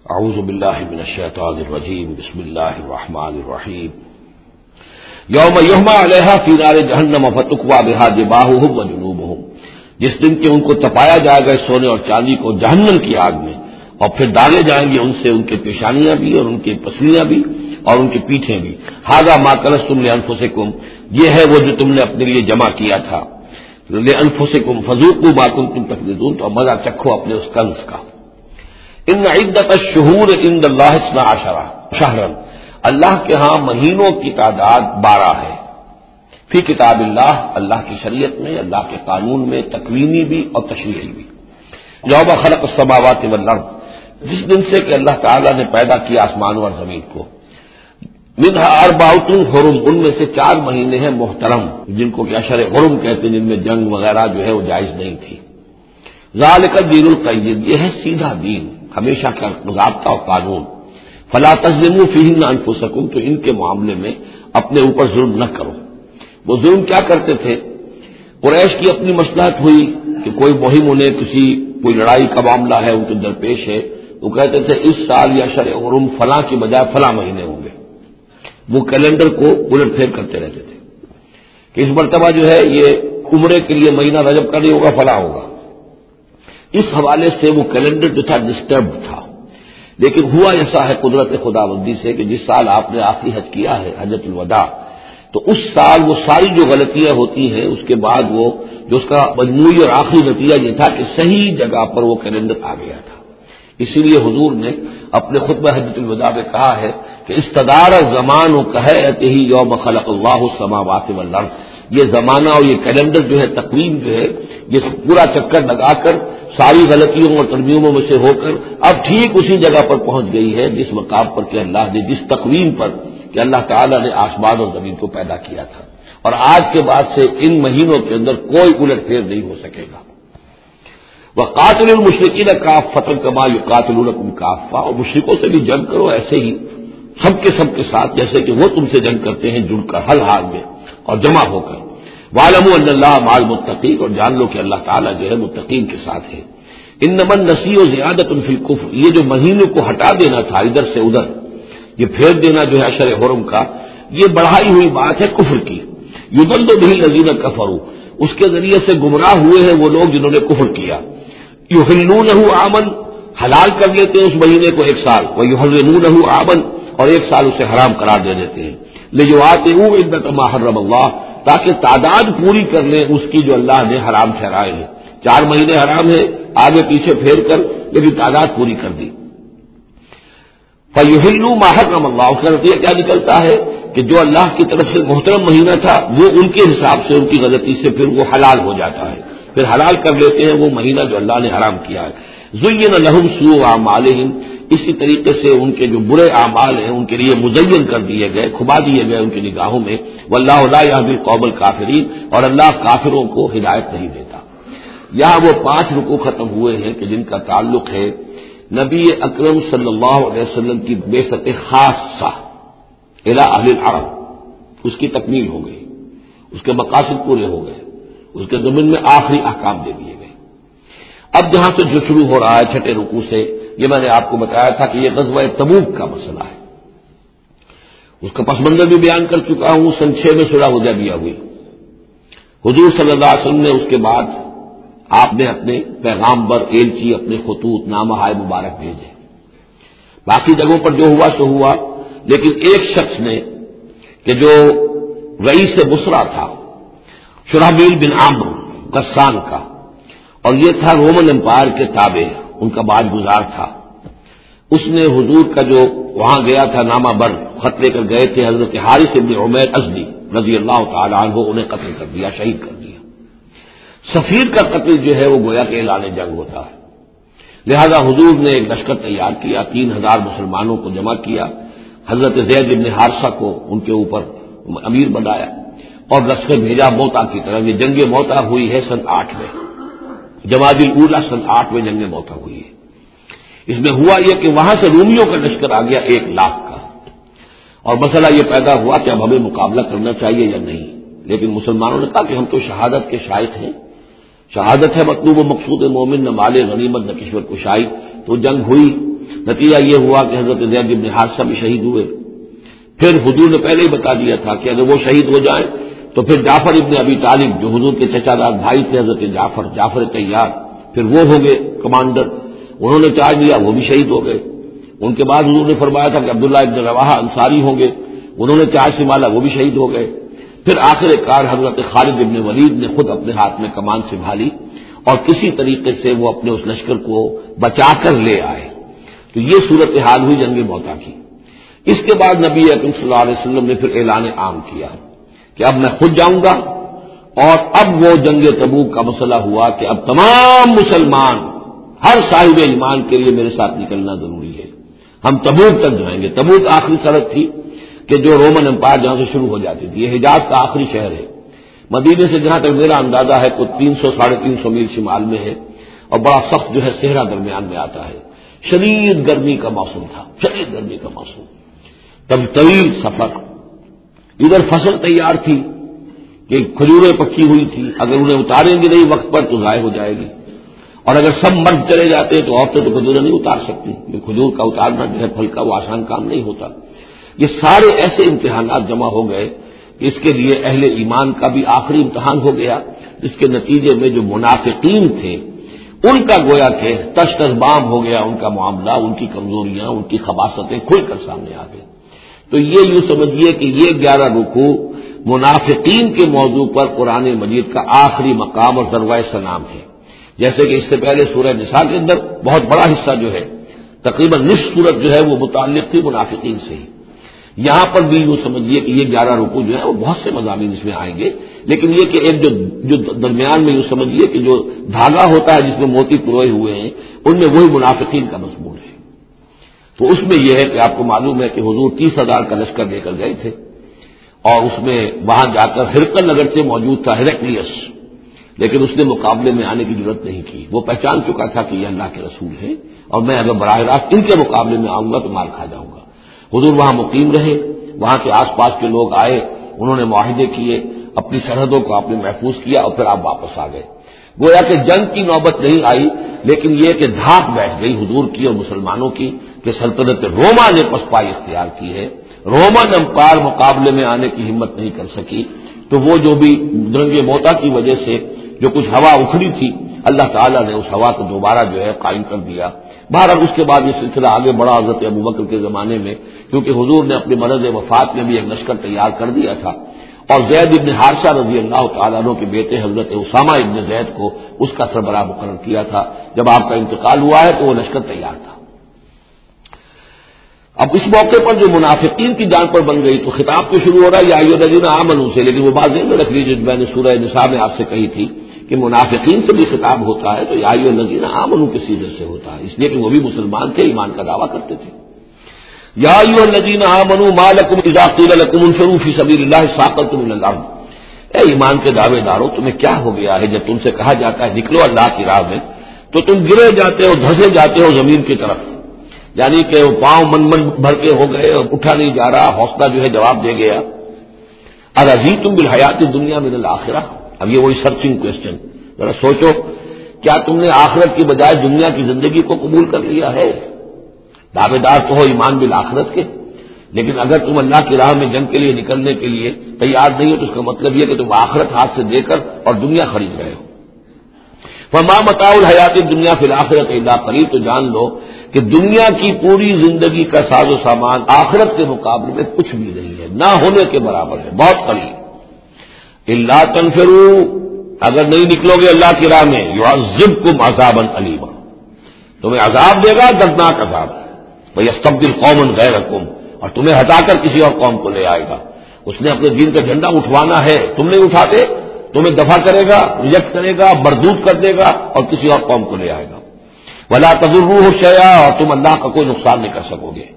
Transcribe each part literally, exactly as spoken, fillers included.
اعوذ باللہ من الشیطان الرجیم بسم اللہ الرحمن الرحیم یوم یحمى علیہا فی نار جہنم فتکوی بہا جباہہم وجنوبہم، جس دن کہ ان کو تپایا جائے گا سونے اور چاندی کو جہنم کی آگ میں، اور پھر ڈالے جائیں گے ان سے ان کے پیشانیاں بھی اور ان کی پسلیاں بھی اور ان کی پیٹھیں بھی۔ ھذا ما کنزتم لانفسکم، یہ ہے وہ جو تم نے اپنے لیے جمع کیا تھا، لانفسکم فذوقوا ما کنتم تکنزون، تو مزہ چکھو اپنے اس کنز کا۔ ان عدت الشہور عند اللہ اثنا عشر شہرا، اللہ کے ہاں مہینوں کی تعداد بارہ ہے، فی کتاب اللہ، اللہ کی شریعت میں، اللہ کے قانون میں، تکوینی بھی اور تشریعی بھی۔ یوم خلق السماوات والارض، جس دن سے کہ اللہ تعالیٰ نے پیدا کیا آسمانوں اور زمین کو، منہا اربعۃ حرم، ان میں سے چار مہینے ہیں محترم، جن کو کہ اشہر حرم کہتے ہیں، جن میں جنگ وغیرہ جو ہے وہ جائز نہیں تھی۔ ذالک الدین القیم، یہ ہے سیدھا دین، ہمیشہ کا ضابطہ اور قانون۔ فلا تظلموا فیہن انفسکم، تو ان کے معاملے میں اپنے اوپر ظلم نہ کرو۔ وہ ظلم کیا کرتے تھے؟ قریش کی اپنی مصلحت ہوئی کہ کوئی مہم انہیں کسی کوئی لڑائی کا معاملہ ہے ان کے درپیش ہے، وہ کہتے تھے اس سال یا اشہر حرم فلاں کی بجائے فلاں مہینے ہوں گے، وہ کیلنڈر کو الٹ پھیر کرتے رہتے تھے کہ اس مرتبہ جو ہے یہ عمرے کے لیے مہینہ رجب کا نہیں ہوگا، فلاں ہوگا۔ اس حوالے سے وہ کیلنڈر جو تھا ڈسٹربڈ تھا، لیکن ہوا ایسا ہے قدرت خداوندی سے کہ جس سال آپ نے آخری حج کیا ہے، حجۃ الوداع، تو اس سال وہ ساری جو غلطیاں ہوتی ہیں اس کے بعد وہ جو اس کا مجموعی اور آخری نتیجہ یہ تھا کہ صحیح جگہ پر وہ کیلنڈر آ گیا تھا۔ اسی لیے حضور نے اپنے خطبہ حجۃ الوداع میں کہا ہے کہ استدار الزمان کہیئتہ یوم خلق اللہ السماوات والارض، یہ زمانہ اور یہ کیلنڈر جو ہے، تقویم جو ہے، یہ پورا چکر لگا کر ساری غلطیوں اور ترمیموں میں سے ہو کر اب ٹھیک اسی جگہ پر پہنچ گئی ہے جس مقام پر کہ اللہ نے، جس تقویم پر کہ اللہ تعالیٰ نے آسمان اور زمین کو پیدا کیا تھا، اور آج کے بعد سے ان مہینوں کے اندر کوئی الٹ پھیر نہیں ہو سکے گا۔ وَقَاتِلُوا الْمُشْرِكِينَ كَافَّةً كَمَا يُقَاتِلُونَكُمْ كَافَّةً، اور مشرکوں سے بھی جنگ کرو ایسے ہی سب کے سب کے ساتھ جیسے کہ وہ تم سے جنگ کرتے ہیں، جڑ کر، ہر حال میں اور جمع ہو کر۔ وَاعْلَمُوا أَنَّ اللَّهَ مَعَ الْمُتَّقِينَ، اور جان لو کہ اللہ تعالیٰ جو ہے متقین کے ساتھ ہے۔ إِنَّمَا النَّسِيءُ زِيَادَةٌ فِي الْكُفْرِ، یہ جو مہینے کو ہٹا دینا تھا ادھر سے ادھر، یہ پھیر دینا جو ہے اشہر حرم کا، یہ بڑھائی ہوئی بات ہے کفر کی۔ یضل بہ الذین کفروا، اس کے ذریعے سے گمراہ ہوئے ہیں وہ لوگ جنہوں نے کفر کیا۔ یحلونہ عاما، حلال کر لیتے ہیں اس مہینے کو ایک سال، ویحرمونہ عاما، اور ایک سال اسے حرام قرار دے دیتے ہیں۔ لیواطئوا عدۃ ما حرم اللہ، تاکہ تعداد پوری کر لیں اس کی جو اللہ نے حرام ٹھہرائے ہیں۔ چار مہینے حرام ہے، آگے پیچھے پھیر کر لیکن تعداد پوری کر دی۔ فَيُحِلُّوا مَا حَرَّمَ اللَّهُ، اس کا نتیجہ کیا نکلتا ہے کہ جو اللہ کی طرف سے محترم مہینہ تھا وہ ان کے حساب سے، ان کی غلطی سے پھر وہ حلال ہو جاتا ہے، پھر حلال کر لیتے ہیں وہ مہینہ جو اللہ نے حرام کیا ہے۔ زُيِّنَ لَهُمْ سُوءُ أَعْمَالِهِمْ، اسی طریقے سے ان کے جو برے اعمال ہیں ان کے لیے مزین کر دیے گئے، کھبا دیے گئے ان کی نگاہوں میں۔ وَاللَّهُ لَا يَهْدِي الْقَوْمَ الْكَافِرِينَ، اور اللہ کافروں کو ہدایت نہیں دیتا۔ یہاں وہ پانچ رکوع ختم ہوئے ہیں کہ جن کا تعلق ہے نبی اکرم صلی اللہ علیہ وسلم کی بعثت خاصہ الی اہل العرب، اس کی تکمیل ہو گئی، اس کے مقاصد پورے ہو گئے، اس کے ضمن میں آخری احکام دے دیے گئے۔ اب جہاں سے جو شروع ہو رہا ہے چھٹے رکوع سے، یہ میں نے آپ کو بتایا تھا کہ یہ غزوہ تبوک کا مسئلہ ہے، اس کا پس منظر بھی بیان کر چکا ہوں۔ سن چھ میں صلح حدیبیہ ہوئی، حضور صلی اللہ علیہ وسلم نے اس کے بعد آپ نے اپنے پیغامبر، ایلچی، اپنے خطوط، نامہ ہائے مبارک بھیجے، باقی جگہوں پر جو ہوا سو ہوا، لیکن ایک شخص نے کہ جو رئیس بصرہ تھا، شرحبیل بن عامر غسان کا، اور یہ تھا رومن امپائر کے تابع، ان کا باج گزار تھا، اس نے حضور کا جو وہاں گیا تھا نامہ بر خط لے کر گئے تھے حضرت حارث بن عمیر ازدی رضی اللہ تعالی عنہ، انہیں قتل کر دیا، شہید کر دیا۔ سفیر کا قتل جو ہے وہ گویا کہ اعلان جنگ ہوتا ہے، لہذا حضور نے ایک لشکر تیار کیا، تین ہزار مسلمانوں کو جمع کیا، حضرت زید بن حارثہ کو ان کے اوپر امیر بنایا اور لشکر بھیجا موتا کی طرف۔ یہ جنگ موتا ہوئی ہے سن آٹھ میں، جمادی الاولیٰ سن آٹھ میں جنگ موتا ہوئی ہے۔ اس میں ہوا یہ کہ وہاں سے رومیوں کا لشکر آ گیا ایک لاکھ کا، اور مسئلہ یہ پیدا ہوا کہ اب ہمیں مقابلہ کرنا چاہیے یا نہیں، لیکن مسلمانوں نے کہا کہ ہم تو شہادت کے شائق ہیں، شہادت ہے مطلوب و مقصود مومن، نہ مال غنیمت نہ کشور کشائی۔ تو جنگ ہوئی، نتیجہ یہ ہوا کہ حضرت زید بن حارثہ بھی شہید ہوئے. پھر حضور نے پہلے ہی بتا دیا تھا کہ اگر وہ شہید ہو جائیں تو پھر جعفر ابن ابی طالب جو حضور کے چچا دار بھائی تھے حضرت جعفر جعفر طیار، پھر وہ ہو گئے کمانڈر، انہوں نے چارج لیا، وہ بھی شہید ہو گئے. ان کے بعد حضور نے فرمایا تھا کہ عبداللہ ابن رواحہ انصاری ہوں گے، انہوں نے چارج سنبھالا، وہ بھی شہید ہو گئے. پھر آخر کار حضرت خالد ابن ولید نے خود اپنے ہاتھ میں کمان سنبھالی اور کسی طریقے سے وہ اپنے اس لشکر کو بچا کر لے آئے. تو یہ صورتحال ہوئی جنگ موتا کی. اس کے بعد نبی اکرم صلی اللہ علیہ وسلم نے پھر اعلان عام کیا کہ اب میں خود جاؤں گا، اور اب وہ جنگ تبوک کا مسئلہ ہوا کہ اب تمام مسلمان ہر صاحب ایمان کے لیے میرے ساتھ نکلنا ضروری ہے. ہم تبوک تک جائیں گے. تبوک آخری سرحد تھی کہ جو رومن امپائر جہاں سے شروع ہو جاتی تھی. یہ حجاز کا آخری شہر ہے. مدینے سے جہاں تک میرا اندازہ ہے تو تین سو ساڑھے تین سو میل شمال میں ہے، اور بڑا سخت جو ہے صحرا درمیان میں آتا ہے. شدید گرمی کا موسم تھا، شدید گرمی کا موسم، تب طویل سفر. ادھر فصل تیار تھی کہ کھجوریں پکی ہوئی تھی، اگر انہیں اتاریں گے نہیں وقت پر تو ضائع ہو جائے گی، اور اگر سب مرد چلے جاتے تو عورتیں تو کھجوریں نہیں اتار سکتی. یہ کھجور کا اتارنا جو ہے پھل کا وہ آسان کام نہیں ہوتا. یہ سارے ایسے امتحانات جمع ہو گئے کہ اس کے لیے اہل ایمان کا بھی آخری امتحان ہو گیا، جس کے نتیجے میں جو منافقین تھے ان کا گویا کہ تش تش بام ہو گیا، ان کا معاملہ، ان کی کمزوریاں، ان کی خباثتیں کھل کر سامنے آ گئی. تو یہ یوں سمجھیے کہ یہ گیارہ رکوع منافقین کے موضوع پر قرآن مجید کا آخری مقام اور ذروۂ سلام ہے. جیسے کہ اس سے پہلے سورہ نساء کے اندر بہت بڑا حصہ جو ہے، تقریباً نصف سورت جو ہے وہ متعلق تھی منافقین سے ہی. یہاں پر بھی یوں سمجھیے کہ یہ گیارہ رکوع جو ہے وہ بہت سے مضامین اس میں آئیں گے، لیکن یہ کہ ایک جو جو درمیان میں یوں سمجھیے کہ جو دھاگا ہوتا ہے جس میں موتی پروئے ہوئے ہیں، ان میں وہی منافقین کا مضمون ہے. تو اس میں یہ ہے کہ آپ کو معلوم ہے کہ حضور تیس ہزار کا لشکر لے کر گئے تھے، اور اس میں وہاں جا کر ہرقل نگر سے موجود تھا ہیرکلیس، لیکن اس نے مقابلے میں آنے کی ضرورت نہیں کی. وہ پہچان چکا تھا کہ یہ اللہ کے رسول ہیں، اور میں اگر براہ راست ان کے مقابلے میں آؤں گا تو مار کھا جاؤں گا. حضور وہاں مقیم رہے، وہاں کے آس پاس کے لوگ آئے، انہوں نے معاہدے کیے، اپنی سرحدوں کو آپ نے محفوظ کیا، اور پھر آپ واپس آ گئے. گویا کہ جنگ کی نوبت نہیں آئی، لیکن یہ کہ دھاک بیٹھ گئی حضور کی اور مسلمانوں کی کہ سلطنت روما نے پسپائی اختیار کی ہے. رومن امپائر مقابلے میں آنے کی ہمت نہیں کر سکی. تو وہ جو بھی جنگ موتا کی وجہ سے جو کچھ ہوا اکھڑی تھی، اللہ تعالیٰ نے اس ہوا کو دوبارہ جو ہے قائم کر دیا. بہرحال اس کے بعد یہ سلسلہ آگے بڑھا حضرت ابوبکر کے زمانے میں، کیونکہ حضور نے اپنے مرض وفات میں بھی ایک لشکر تیار کر دیا تھا، اور زید ابن حارثہ رضی اللہ تعالیٰ عنہ کے بیٹے حضرت اسامہ ابن زید کو اس کا سربراہ مقرر کیا تھا. جب آپ کا انتقال ہوا ہے تو وہ لشکر تیار تھا. اب اس موقع پر جو منافقین کی جان پر بن گئی تو خطاب تو شروع ہو رہا ہے یا ایھا الذین آمنوا سے، لیکن وہ بات ذہن میں رکھ لیجیے جو میں نے سورہ نساء میں آپ سے کہی تھی کہ منافقین سے بھی خطاب ہوتا ہے تو یا ایھا الذین آمنوا کے سیغے سے ہوتا ہے، اس لیے کہ وہ بھی مسلمان تھے، ایمان کا دعویٰ کرتے تھے. یا ایھا الذین آمنوا ما لکم اذا قیل لکم انفروا فی سبیل اللہ ثاقلتم الی الارض. اے ایمان کے دعوے دارو، تمہیں کیا ہو گیا ہے جب تم سے کہا جاتا ہے نکلو اللہ کی راہ میں تو تم گرے جاتے ہو، دھسے جاتے ہو زمین کی طرف، یعنی کہ وہ پاؤں من من بھر کے ہو گئے اور اٹھا نہیں جا رہا، حوصلہ جو ہے جواب دے گیا. ارضیتم بالحیات الدنیا من الآخرہ. اب یہ وہی سرچنگ کوشچن، ذرا سوچو، کیا تم نے آخرت کی بجائے دنیا کی زندگی کو قبول کر لیا ہے؟ دعوے دار تو ہو ایمان بالآخرت کے، لیکن اگر تم اللہ کی راہ میں جنگ کے لیے نکلنے کے لیے تیار نہیں ہو تو اس کا مطلب یہ کہ تم آخرت ہاتھ سے دے کر اور دنیا خرید رہے ہو. فما متاع الحیات الدنیا فی الآخرۃ الا قلیل. تو جان لو کہ دنیا کی پوری زندگی کا ساز و سامان آخرت کے مقابلے میں کچھ بھی نہیں ہے، نہ ہونے کے برابر ہے، بہت قلیل. الا تنفروا، اگر نہیں نکلو گے اللہ کی راہ میں، یعذبکم عذابا الیما، تمہیں عذاب دے گا، دردناک عذاب. ویستبدل قوما غیرکم، اور تمہیں ہٹا کر کسی اور قوم کو لے آئے گا. اس نے اپنے دین کا جھنڈا اٹھوانا ہے، تم نہیں اٹھاتے، تمہیں دفع کرے گا، ریجیکٹ کرے گا، مردود کر دے گا اور کسی اور قوم کو لے آئے گا. ولا تضروه شیئا، اور تم اللہ کا کوئی نقصان نہیں کر سکو گے.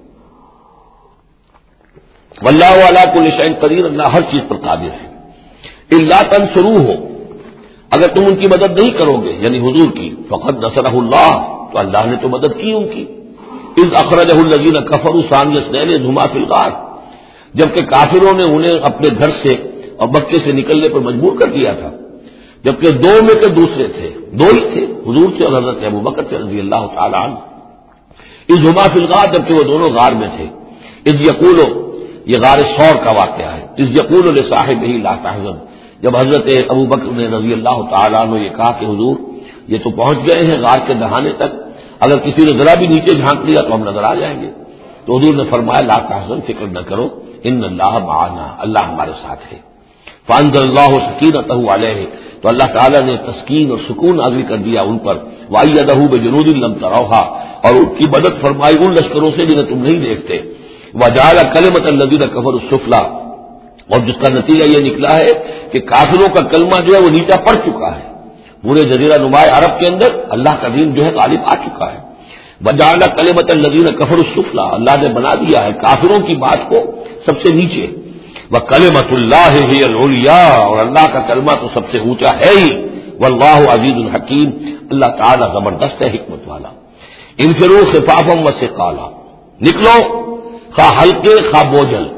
واللہ علی کل شیء قدیر، اللہ ہر چیز پر قادر ہے. الا تنصروه، اگر تم ان کی مدد نہیں کرو گے یعنی حضور کی، فقد نصرہ اللہ، تو اللہ نے تو مدد کی ان کی. اذ اخرجہ الذین کفروا ثانی اثنین اذ ہما فی الغار، جبکہ کافروں نے انہیں اپنے گھر سے اور مکے سے نکلنے پر مجبور کر دیا تھا، جبکہ دو میں کے دوسرے تھے، دو ہی تھے، حضور سے اور حضرت ابوبکر سے رضی اللہ تعالی عنہ. اذ ہما فی الغار، جبکہ وہ دونوں غار میں تھے، اذ یقول، یہ غار ثور کا واقعہ ہے، اذ یقول لصاحبہ لا تحزن، جب حضرت ابو بکر نے رضی اللہ تعالیٰ عنہ یہ کہا کہ حضور یہ تو پہنچ گئے ہیں غار کے دہانے تک، اگر کسی نے ذرا بھی نیچے جھانک لیا تو ہم نظر آ جائیں گے، تو حضور نے فرمایا لا تحزن، فکر نہ کرو، ان اللہ معنا، اللہ ہمارے ساتھ ہے۔ فانزل اللہ سکینتہ علیہ، تو اللہ تعالیٰ نے تسکین اور سکون نازل کر دیا ان پر، وأیدہ بجنود لم تروها، اور ان کی مدد فرمائی ان لشکروں سے جنہیں تم نہیں دیکھتے، وجعل کلمۃ الذین کفروا السفلی، اور جس کا نتیجہ یہ نکلا ہے کہ کافروں کا کلمہ جو ہے وہ نیچا پڑ چکا ہے، پورے جزیرہ نما عرب کے اندر اللہ کا دین جو ہے غالب آ چکا ہے۔ وجعل کلمۃ الذین کفروا السفلی، اللہ نے بنا دیا ہے کافروں کی بات کو سب سے نیچے، وکلمۃ اللہ ہی العلیاء، اور اللہ کا کلمہ تو سب سے اونچا ہے ہی، واللہ عزیز الحکیم، اللہ تعالی زبردست ہے، حکمت والا۔ انفروا خفافا وثقالا، نکلو خواہ ہلکے خواہ بوجھل،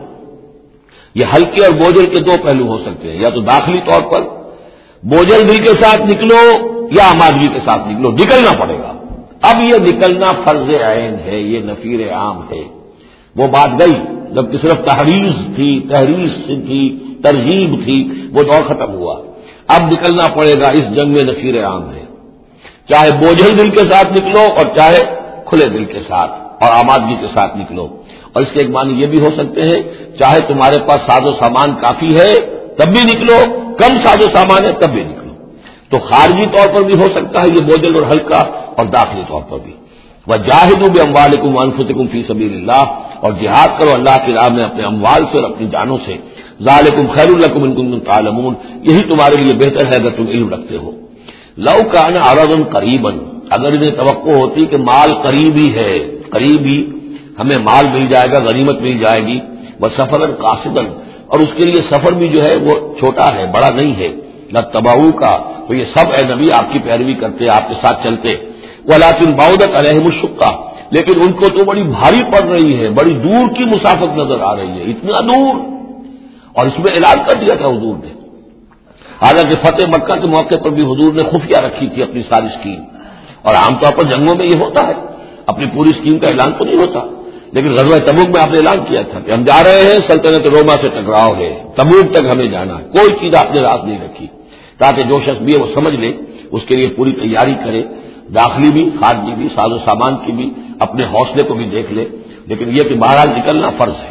یہ ہلکے اور بوجھل کے دو پہلو ہو سکتے ہیں، یا تو داخلی طور پر بوجھل دل کے ساتھ نکلو یا آمادگی کے ساتھ نکلو، نکلنا پڑے گا۔ اب یہ نکلنا فرض عین ہے، یہ نفیر عام ہے، وہ بات گئی جب کہ صرف تحریض تھی، تحریض تھی، ترغیب تھی، وہ دور ختم ہوا، اب نکلنا پڑے گا، اس جنگ میں نفیر عام ہے، چاہے بوجھل دل کے ساتھ نکلو اور چاہے کھلے دل کے ساتھ اور آمادگی کے ساتھ نکلو۔ اور اس کے ایک معنی یہ بھی ہو سکتے ہیں، چاہے تمہارے پاس ساز و سامان کافی ہے تب بھی نکلو، کم ساز و سامان ہے تب بھی نکلو، تو خارجی طور پر بھی ہو سکتا ہے یہ بوجھل اور ہلکا، اور داخلی طور پر بھی۔ وجاہدوا باموالکم وانفسکم فی سبیل اللہ، اور جہاد کرو اللہ کی راہ میں اپنے اموال سے اور اپنی جانوں سے، ذالکم خیر لکم ان کنتم تعلمون، یہی تمہارے لیے بہتر ہے اگر تم علم رکھتے ہو۔ لو کان عرضا قریبا، اگر انہیں توقع ہوتی کہ مال قریب ہی ہے، قریب ہی ہمیں مال مل جائے گا، غنیمت مل جائے گی، وسفرا قاصدا، اور اس کے لیے سفر بھی جو ہے وہ چھوٹا ہے، بڑا نہیں ہے، لتبعوا کا، تو یہ سب اے نبی آپ کی پیروی کرتے، آپ کے ساتھ چلتے، ولکن بعدت علیہم الشقہ، لیکن ان کو تو بڑی بھاری پڑ رہی ہے، بڑی دور کی مسافت نظر آ رہی ہے، اتنا دور، اور اس میں اعلان کر دیا تھا حضور نے، حالانکہ فتح مکہ کے موقع پر بھی حضور نے خفیہ رکھی تھی اپنی ساری اسکیم، اور عام طور پر جنگوں میں یہ ہوتا ہے، اپنی پوری اسکیم کا اعلان تو نہیں ہوتا، لیکن غزوہ تبوک میں آپ نے اعلان کیا تھا کہ ہم جا رہے ہیں، سلطنت روما سے ٹکراؤ ہے، تبوک تک ہمیں جانا ہے، کوئی چیز آپ نے راز نہیں رکھی، تاکہ جو شخص بھی ہے وہ سمجھ لے، اس کے لیے پوری تیاری کرے، داخلی بھی خارجی بھی، ساز و سامان کی بھی، اپنے حوصلے کو بھی دیکھ لے، لیکن یہ کہ بہرحال نکلنا فرض ہے۔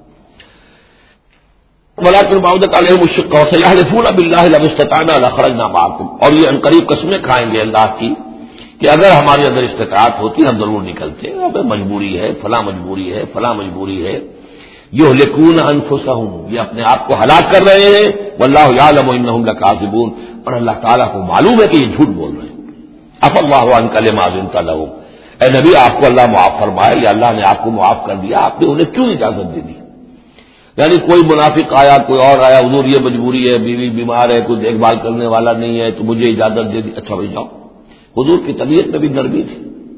ولکن بعدت علیہم الشقہ وسیحلفون باللہ لو استطعنا لخرجنا معکم، اور یہ عنقریب قسمیں کھائیں گے اللہ کی کہ اگر ہمارے اندر استطاعت ہوتی ہم ضرور نکلتے، اب مجبوری ہے، فلاں مجبوری ہے، فلاں مجبوری ہے۔ یہلکون انفسہم، یہ اپنے آپ کو ہلاک کر رہے ہیں، واللہ یعلم انہم لکاذبون، اور اللہ تعالیٰ کو معلوم ہے کہ یہ جھوٹ بول رہے ہیں۔ عفا اللہ عنک لما اذنت لہم، اے نبی آپ کو اللہ معاف فرمائے، یا اللہ نے آپ کو معاف کر دیا، آپ نے انہیں کیوں اجازت دے دی؟ یعنی کوئی منافق آیا، کوئی اور آیا، حضور یہ مجبوری ہے، بیوی بیمار ہے، کوئی دیکھ بھال کرنے والا نہیں ہے، تو مجھے اجازت دے دی، اچھا بھائی جاؤ۔ حضور کی طبیعت میں بھی نرمی تھی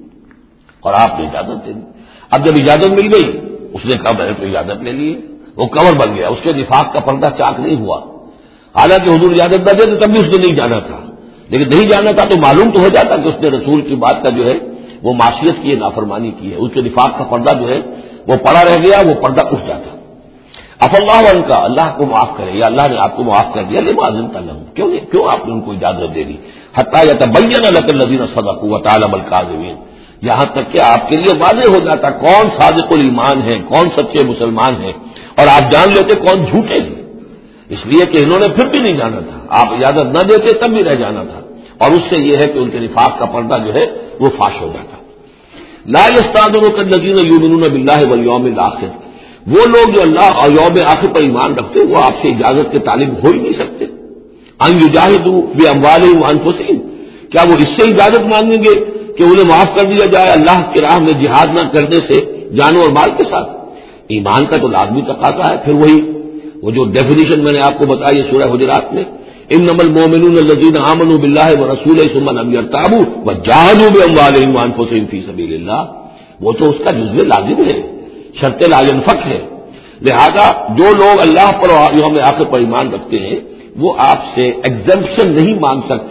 اور آپ نے اجازت دے دی۔ اب جب اجازت مل گئی، اس نے کہا میں نے تو اجازت لے لی، وہ کور بن گیا، اس کے نفاق کا پردہ چاک نہیں ہوا، حالانکہ حضور اجازت نہ دیتے تب بھی اس نے نہیں جانا تھا، لیکن نہیں جانا تھا تو معلوم تو ہو جاتا کہ اس نے رسول کی بات کا جو ہے وہ معصیت کی ہے، نافرمانی کی ہے، اس کے نفاق کا پردہ جو ہے وہ پڑا رہ گیا، وہ پردہ اٹھ جاتا۔ عفا اللہ عنک، اللہ کو معاف کرے، یا اللہ نے آپ کو معاف کر دیا، لما اذنت لہم، کیوں کیوں آپ نے ان کو اجازت دے دی، حتی یتبین لک الذین صدقوا وتعلم الکاذبین، یہاں تک کہ آپ کے لیے واضح ہو جاتا کون صادق الایمان ہے، کون سچے مسلمان ہیں، اور آپ جان لیتے کون جھوٹے ہیں، اس لیے کہ انہوں نے پھر بھی نہیں جانا تھا، آپ اجازت نہ دیتے تب بھی رہ جانا تھا، اور اس سے یہ ہے کہ ان کے نفاق کا پردہ جو ہے وہ فاش ہو جاتا۔ لا یستأذنک الذین یؤمنون باللہ والیوم الآخر، وہ لوگ جو اللہ اور یوم آخر پر ایمان رکھتے وہ آپ سے اجازت کے طالب ہو ہی نہیں سکتے۔ ان یجاہدوا باموالہم وانفسہم، کیا وہ اس سے اجازت مانگیں گے کہ انہیں معاف کر دیا جائے اللہ کی راہ میں جہاد نہ کرنے سے جانوں اور مال کے ساتھ؟ ایمان کا تو لازمی تقاضا ہے، پھر وہی وہ جو ڈیفینیشن میں نے آپ کو بتائی ہے سورہ حجرات میں، انما المؤمنون الذین آمنوا باللہ ورسولہ ثم لم یرتابوا وجاہدوا باموالہم وانفسہم فی سبیل اللہ، وہ تو اس کا جزو لازم ہے، شرط لا ينفک ہے۔ لہذا جو لوگ اللہ پر اور یوم آخر پر ایمان رکھتے ہیں وہ آپ سے ایگزمپشن نہیں مانگ سکتے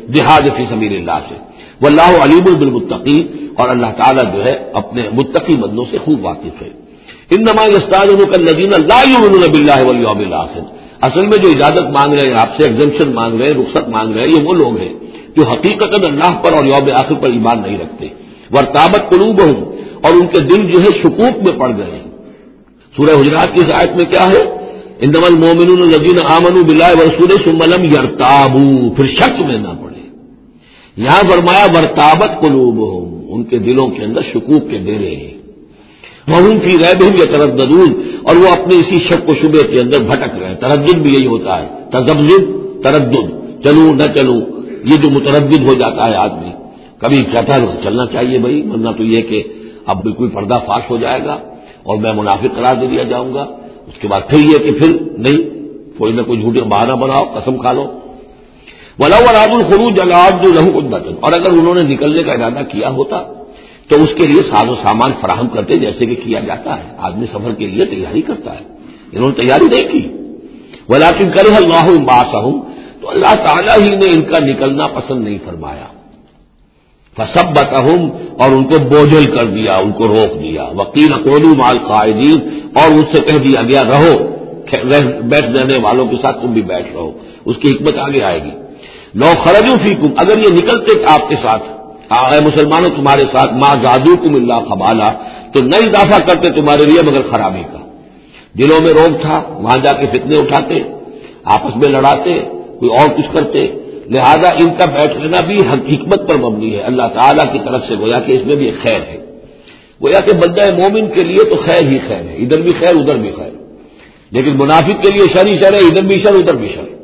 جہاد فی سبیل اللہ سے. واللہ علیم بالمتقین، اور اللہ تعالیٰ جو ہے اپنے متقی بندوں سے خوب واقف ہے. انما یستاذنک الذین لا یؤمنون باللہ والیوم الآخر، اصل میں جو اجازت مانگ رہے ہیں آپ سے، ایگزمپشن مانگ رہے ہیں، رخصت مانگ رہے ہیں، یہ وہ لوگ ہیں جو حقیقتاً اللہ پر اور یوم آخر پر ایمان نہیں رکھتے. وارتابت قلوبہم، اور ان کے دل جو ہے شکوک میں پڑ گئے ہیں. سورہ حجرات کی اس آیت میں کیا ہے؟ انما المؤمنون الذین آمنوا باللہ ورسولہ ثم لم یرتابوا، پھر شک میں نہ پڑے. یہاں فرمایا وارتابت قلوبہم، ان کے دلوں کے اندر شکوک کے ڈیرے ہیں. وہم فی ریبہم یترددون، اور وہ اپنے اسی شک و شبے کے اندر بھٹک رہے ہیں. تردد بھی یہی ہوتا ہے، تذبذب، تردد، چلوں نہ چلوں، یہ جو متردد ہو جاتا ہے آدمی، کبھی کہتا ہے چلنا چاہیے بھائی، ورنہ تو یہ کہ اب بالکل پردہ فاش ہو جائے گا اور میں منافق قرار دے دیا جاؤں گا. اس کے بعد پھر یہ کہ پھر نہیں، کوئی نہ کوئی جھوٹے بہانہ بناؤ، قسم کھا لو. وَلَوْ أَرَادُوا الْخُرُوجَ لَأَعَدُّوا لَهُ عُدَّةً، اور اگر انہوں نے نکلنے کا ارادہ کیا ہوتا تو اس کے لیے ساز و سامان فراہم کرتے، جیسے کہ کیا جاتا ہے، آدمی سفر کے لیے تیاری کرتا ہے. انہوں نے تیاری نہیں کی. وَلَٰكِن كَرِهَ اللَّهُ بَعْثَهُمْ، تو اللہ تعالیٰ ہی نے ان کا نکلنا پسند نہیں فرمایا. فَثَبَّتَهُمْ، اور ان کو بوجھل کر دیا، ان کو روک دیا. وَقِيلَ قُعُودُوا مَعَ الْقَاعِدِينَ، اور ان سے کہہ دیا گیا رہو بیٹھ رہنے والوں کے ساتھ تم بھی بیٹھ رہو. اس کی حکمت آگے آئے گی. لو خرجوا فیکم، اگر یہ نکلتے آپ کے ساتھ، اے مسلمانوں تمہارے ساتھ، ما زادوکم الا خبالا، تو نہ اضافہ کرتے تمہارے لیے مگر خرابی کا. دلوں میں روگ تھا، وہاں جا کے فتنے اٹھاتے، آپس میں لڑاتے، کوئی اور کچھ کرتے. لہذا ان کا بیٹھ لینا بھی حکمت پر مبنی ہے، اللہ تعالیٰ کی طرف سے، گویا کہ اس میں بھی ایک خیر ہے. گویا کہ بندہ مومن کے لیے تو خیر ہی خیر ہے، ادھر بھی خیر ادھر بھی خیر. لیکن منافق کے لیے شر ہی شر ہے، ادھر بھی شر ادھر بھی شر.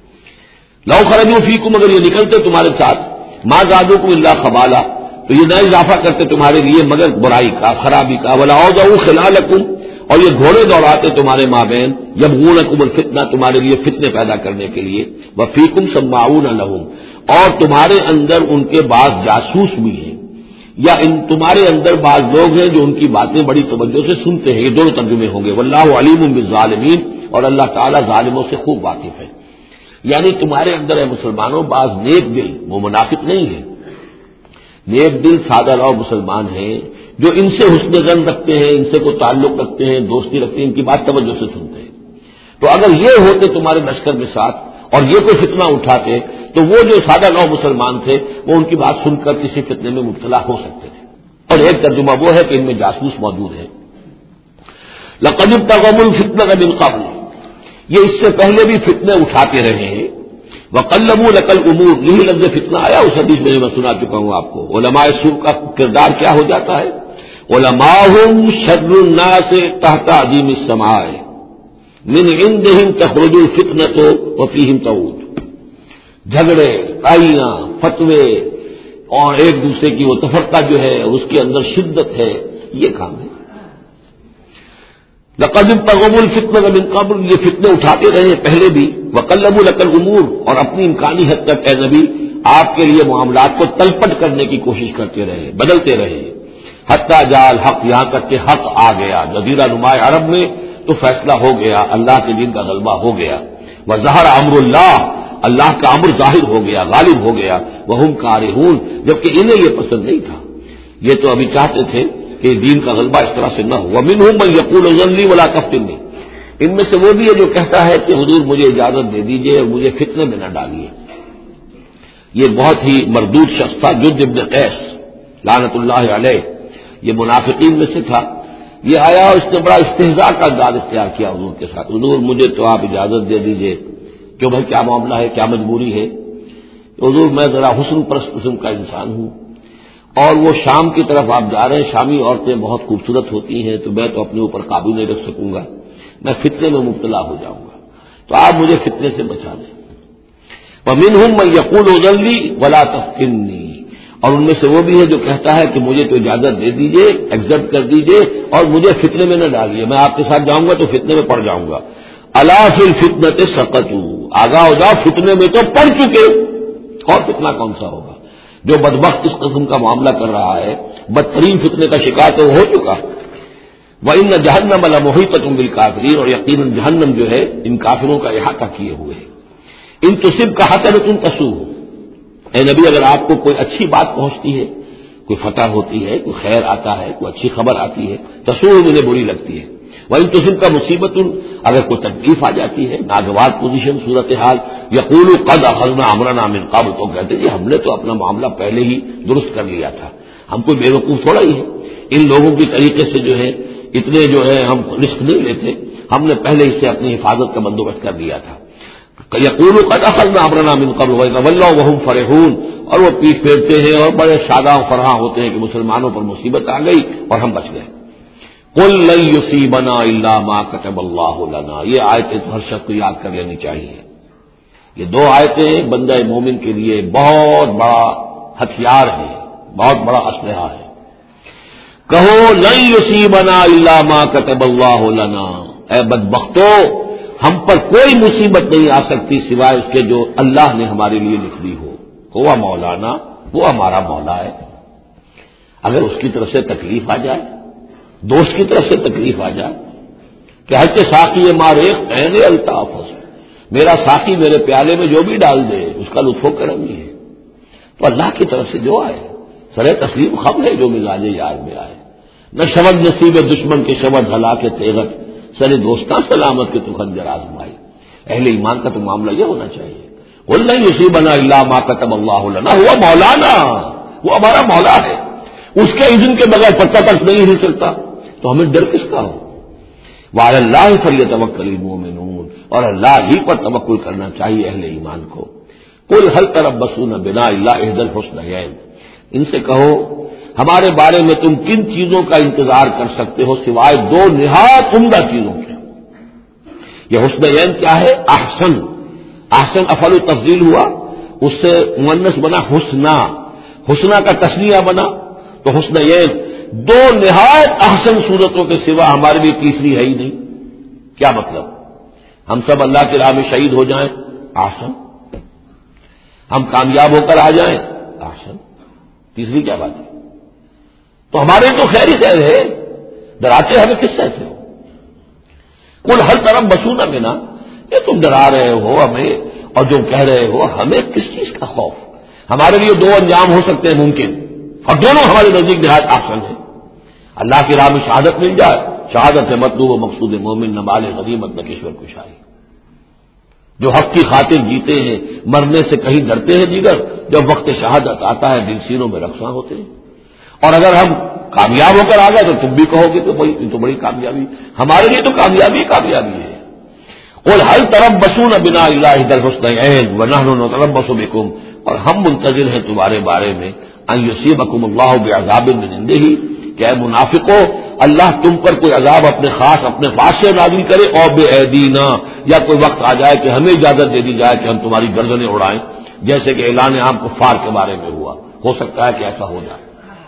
لو خرجوا فیکم، اگر یہ نکلتے تمہارے ساتھ، ما زادوکم الا خبالا، تو یہ نہ اضافہ کرتے تمہارے لیے مگر برائی کا، خرابی کا. ولا اوضعوا خلالکم، اور یہ گھوڑے دوڑاتے تمہارے مابین، یبغونکم الفتنہ، تمہارے لیے فتنے پیدا کرنے کے لیے. وفیکم سماعون لہم، اور تمہارے اندر ان کے بعض جاسوس بھی ہیں، یا ان تمہارے اندر بعض لوگ ہیں جو ان کی باتیں بڑی توجہ سے سنتے ہیں. یہ دونوں ترجمے ہوں گے. واللہ علیم بالظالمین، اور اللہ تعالیٰ ظالموں سے خوب واقف ہے. یعنی تمہارے اندر ہے مسلمانوں بعض نیک دل، وہ منافق نہیں ہے، نیک دل سادہ لو مسلمان ہیں جو ان سے حسن ظن رکھتے ہیں، ان سے کوئی تعلق رکھتے ہیں، دوستی رکھتے ہیں، ان کی بات توجہ سے سنتے ہیں. تو اگر یہ ہوتے تمہارے لشکر کے ساتھ اور یہ کوئی فتنہ اٹھاتے، تو وہ جو سادہ لو مسلمان تھے وہ ان کی بات سن کر کسی فتنے میں مبتلا ہو سکتے تھے. اور ایک ترجمہ وہ ہے کہ ان میں جاسوس موجود ہے. لقد ابتغوا الفتنة من قبل، یہ اس سے پہلے بھی فتنے اٹھاتے رہے ہیں. وقلبوا لك الامور، یہی لفظ فتنہ آیا اس حدیث میں میں سنا چکا ہوں آپ کو. علماء سوء کا کردار کیا ہو جاتا ہے؟ علماءهم شر الناس تحت عظیم السماء من عندهم تخرج الفتنة وفيهم تعود. جھگڑے، آئیاں، فتوے اور ایک دوسرے کی وہ تفرقہ جو ہے اس کے اندر شدت ہے، یہ کام ہے. لقد ابتغوا الفتنة من قبل، یہ فتنے اٹھاتے رہے پہلے بھی. وقلبوا لك الامور، اور اپنی امکانی حد تک اے نبی آپ کے لیے معاملات کو تلپٹ کرنے کی کوشش کرتے رہے، بدلتے رہے. حتی جاء الحق، یہاں تک کہ حق آ گیا. جزیرہ نما عرب میں تو فیصلہ ہو گیا، اللہ کے دین کا غلبہ ہو گیا. وظہر امر اللہ، اللہ کا امر ظاہر ہو گیا، غالب ہو گیا. وہم کارہون، جبکہ انہیں یہ پسند نہیں تھا. یہ تو ابھی چاہتے تھے کہ دین کا غلبہ اس طرح سے نہ ہو. ومنہم من یقول اذن لی ولا تفتنی، ان میں سے وہ بھی ہے جو کہتا ہے کہ حضور مجھے اجازت دے دیجئے اور مجھے فتنے میں نہ ڈالیے. یہ بہت ہی مردود شخص تھا جد ابن قیس لعنت اللہ علیہ، یہ منافقین میں سے تھا. یہ آیا اور اس نے بڑا استہزاء کا انداز اختیار کیا حضور کے ساتھ. حضور مجھے تو آپ اجازت دے دیجئے. کیوں بھائی کیا معاملہ ہے، کیا مجبوری ہے؟ حضور میں ذرا حسن پرست قسم کا انسان ہوں، اور وہ شام کی طرف آپ جا رہے ہیں، شامی عورتیں بہت خوبصورت ہوتی ہیں، تو میں تو اپنے اوپر قابو نہیں رکھ سکوں گا، میں فتنے میں مبتلا ہو جاؤں گا، تو آپ مجھے فتنے سے بچا دیں. ومنہم من یقول اذن لی ولا تفتنی، اور ان میں سے وہ بھی ہے جو کہتا ہے کہ مجھے تو اجازت دے دیجئے، ایکسپٹ کر دیجئے اور مجھے فتنے میں نہ ڈالیے، میں آپ کے ساتھ جاؤں گا تو فتنے میں پڑ جاؤں گا. الا فی الفتنۃ سقطوا، آگاہ ہو جاؤ فتنے میں تو پڑ چکے، اور فتنہ کون سا ہوگا؟ جو بدبخت اس قسم کا معاملہ کر رہا ہے، بدترین فتنے کا شکار تو ہو چکا. وَإِنَّ جَهَنَّمَ لَمُحِيطَةٌ بِالْكَافِرِينَ، اور یقیناً جہنم جو ہے ان کافروں کا احاطہ کیے ہوئے ہے. ان تصبک حسنۃ تسؤہ، اے نبی اگر آپ کو کوئی اچھی بات پہنچتی ہے، کوئی فتح ہوتی ہے، کوئی خیر آتا ہے، کوئی اچھی خبر آتی ہے، تسوء مجھے بری لگتی ہے، وہی تسم کا مصیبت، اگر کوئی تکلیف آ جاتی ہے، ناگوار پوزیشن، صورتحال، یقول قد اخذنا امرنا من قبل، تو کہتے ہیں ہم نے تو اپنا معاملہ پہلے ہی درست کر لیا تھا، ہم کوئی بے وقوف تھوڑا ہی ہے، ان لوگوں کی طریقے سے جو ہے اتنے جو ہے ہم رسک نہیں لیتے، ہم نے پہلے اس سے اپنی حفاظت کا بندوبست کر لیا تھا۔ یقول قد اخذنا امرنا من قبل ويتولوا وهم فرحون، اور وہ پیٹ پھیرتے ہیں اور بڑے شاداں فرحاں ہوتے ہیں کہ مسلمانوں پر مصیبت آ گئی اور ہم بچ گئے۔ قل لن يصيبنا الا ما كتب الله لنا، یہ آیتیں تو ہر شخص کو یاد کر لینی چاہیے۔ یہ دو آیتیں بندہ مومن کے لیے بہت بڑا ہتھیار ہے، بہت بڑا اسلحہ ہے۔ کہو لن يصيبنا الا ما كتب الله لنا، اے بدبختو ہم پر کوئی مصیبت نہیں آ سکتی سوائے اس کے جو اللہ نے ہمارے لیے لکھ دی ہو۔ ہوا مولانا، وہ ہمارا مولا ہے، اگر اس کی طرف سے تکلیف آ جائے، دوست کی طرف سے تکلیف آ جائے کہ ہر کے ساقی مارے عین الطاف، میرا ساقی میرے پیالے میں جو بھی ڈال دے اس کا لطف و کرم ہی ہے، تو اللہ کی طرف سے جو آئے سرے تسلیم خم ہے جو مزاج یار میں آئے، نہ شود نصیب دشمن کے شود ہلا کے تیغت، سر دوستاں سلامت کے تو خنجر آزمائی۔ اہل ایمان کا تو معاملہ یہ ہونا چاہیے، قل لن یصیبنا الا ما كتب الله لنا، ہوا مولانا، وہ ہمارا مولا ہے، اس کے اذن کے بغیر پتہ تک نہیں ہل سکتا، تو ہمیں ڈر کس کا ہو؟ وعلی اللہ فلیتوکل المؤمنون، اور اللہ ہی پر توکل کرنا چاہیے اہل ایمان کو۔ قل هل تربصون بنا الا احدى الحسنيين، ان سے کہو ہمارے بارے میں تم کن چیزوں کا انتظار کر سکتے ہو سوائے دو نہایت عمدہ چیزوں کے۔ یہ حسنین کیا ہے؟ احسن، احسن افعل تفضیل ہوا، اس سے مؤنث بنا حسنا، حسنا کا تثنیہ بنا تو حسنین، دو نہایت احسن صورتوں کے سوا ہمارے لیے تیسری ہے ہی نہیں۔ کیا مطلب؟ ہم سب اللہ کی راہ میں شہید ہو جائیں، احسن، ہم کامیاب ہو کر آ جائیں، احسن، تیسری کیا بات ہے؟ تو ہمارے تو خیر ہی خیر ہے، ڈراتے ہمیں کس سے ہو؟ کل ہر طرف بسونا بنا، یہ تم ڈرا رہے ہو ہمیں اور جو کہہ رہے ہو ہمیں کس چیز کا خوف؟ ہمارے لیے دو انجام ہو سکتے ہیں ممکن، اور دونوں ہمارے نزدیک نہایت آسان ہے۔ اللہ کی راہ میں شہادت مل جائے، شہادت ہے مطلوب و مقصود مومن، نہ مال غنیمت نہ کشور کشائی۔ جو حق کی خاطر جیتے ہیں مرنے سے کہیں ڈرتے ہیں جگر، جب وقت شہادت آتا ہے دل سینوں میں رقصاں ہوتے ہیں۔ اور اگر ہم کامیاب ہو کر آ گئے تو تم بھی کہو گے تو بھائی یہ تو بڑی کامیابی، ہمارے لیے تو کامیابی کامیابی ہے۔ قل هل تربصون بنا الا احدى الحسنيين ونحن نتربص بكم، اور ہم منتظر ہیں تمہارے بارے میں ان يصيبكم الله بعذاب من عنده، کہ اے منافقو اللہ تم پر کوئی عذاب اپنے خاص اپنے پاس سے نازل کرے، اور بأيدينا، یا کوئی وقت آ جائے کہ ہمیں اجازت دے دی جائے کہ ہم تمہاری گردنیں اڑائیں، جیسے کہ اعلان عام کفار کے بارے میں ہوا، ہو سکتا ہے کہ ایسا ہو جائے۔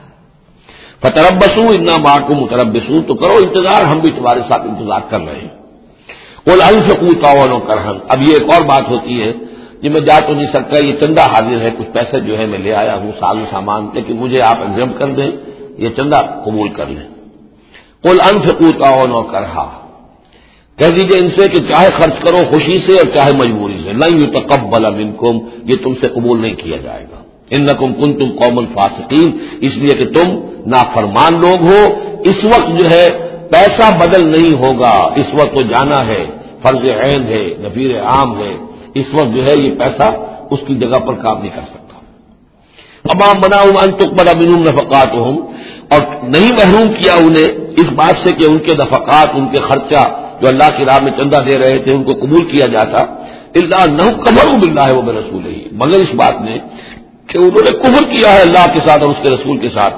فتربصوا انا معكم متربصون، تو کرو انتظار، ہم بھی تمہارے ساتھ انتظار کر رہے ہیں۔ قل انفقوا طوعا وكرها، اب یہ ایک اور بات ہوتی ہے جی میں جا تو نہیں سکتا، یہ چندہ حاضر ہے، کچھ پیسے جو ہے میں لے آیا ہوں سال سامان، لیکن مجھے آپ ایگزم کر دیں، یہ چندہ قبول کر لیں۔ قل انفقوا طوعا وكرها، کہہ دیجیے ان سے کہ چاہے خرچ کرو خوشی سے اور چاہے مجبوری سے، لن يتقبل منكم، یہ تم سے قبول نہیں کیا جائے گا، انکم کنتم قوما فاسقین، اس لیے کہ تم نافرمان لوگ ہو۔ اس وقت جو ہے پیسہ بدل نہیں ہوگا، اس وقت تو جانا ہے، فرض عین ہے، نفیر عام ہے، اس وقت جو ہے یہ پیسہ اس کی جگہ پر کام نہیں کر سکتا۔ اما منعهم ان تقبل منهم نفقاتهم، اور نہیں محروم کیا انہیں اس بات سے کہ ان کے نفقات، ان کے خرچہ جو اللہ کی راہ میں چندہ دے رہے تھے ان کو قبول کیا جاتا، الا انهم كفروا بالله وبرسوله، مگر اس بات نے کہ انہوں نے کفر کیا ہے اللہ کے ساتھ اور اس کے رسول کے ساتھ۔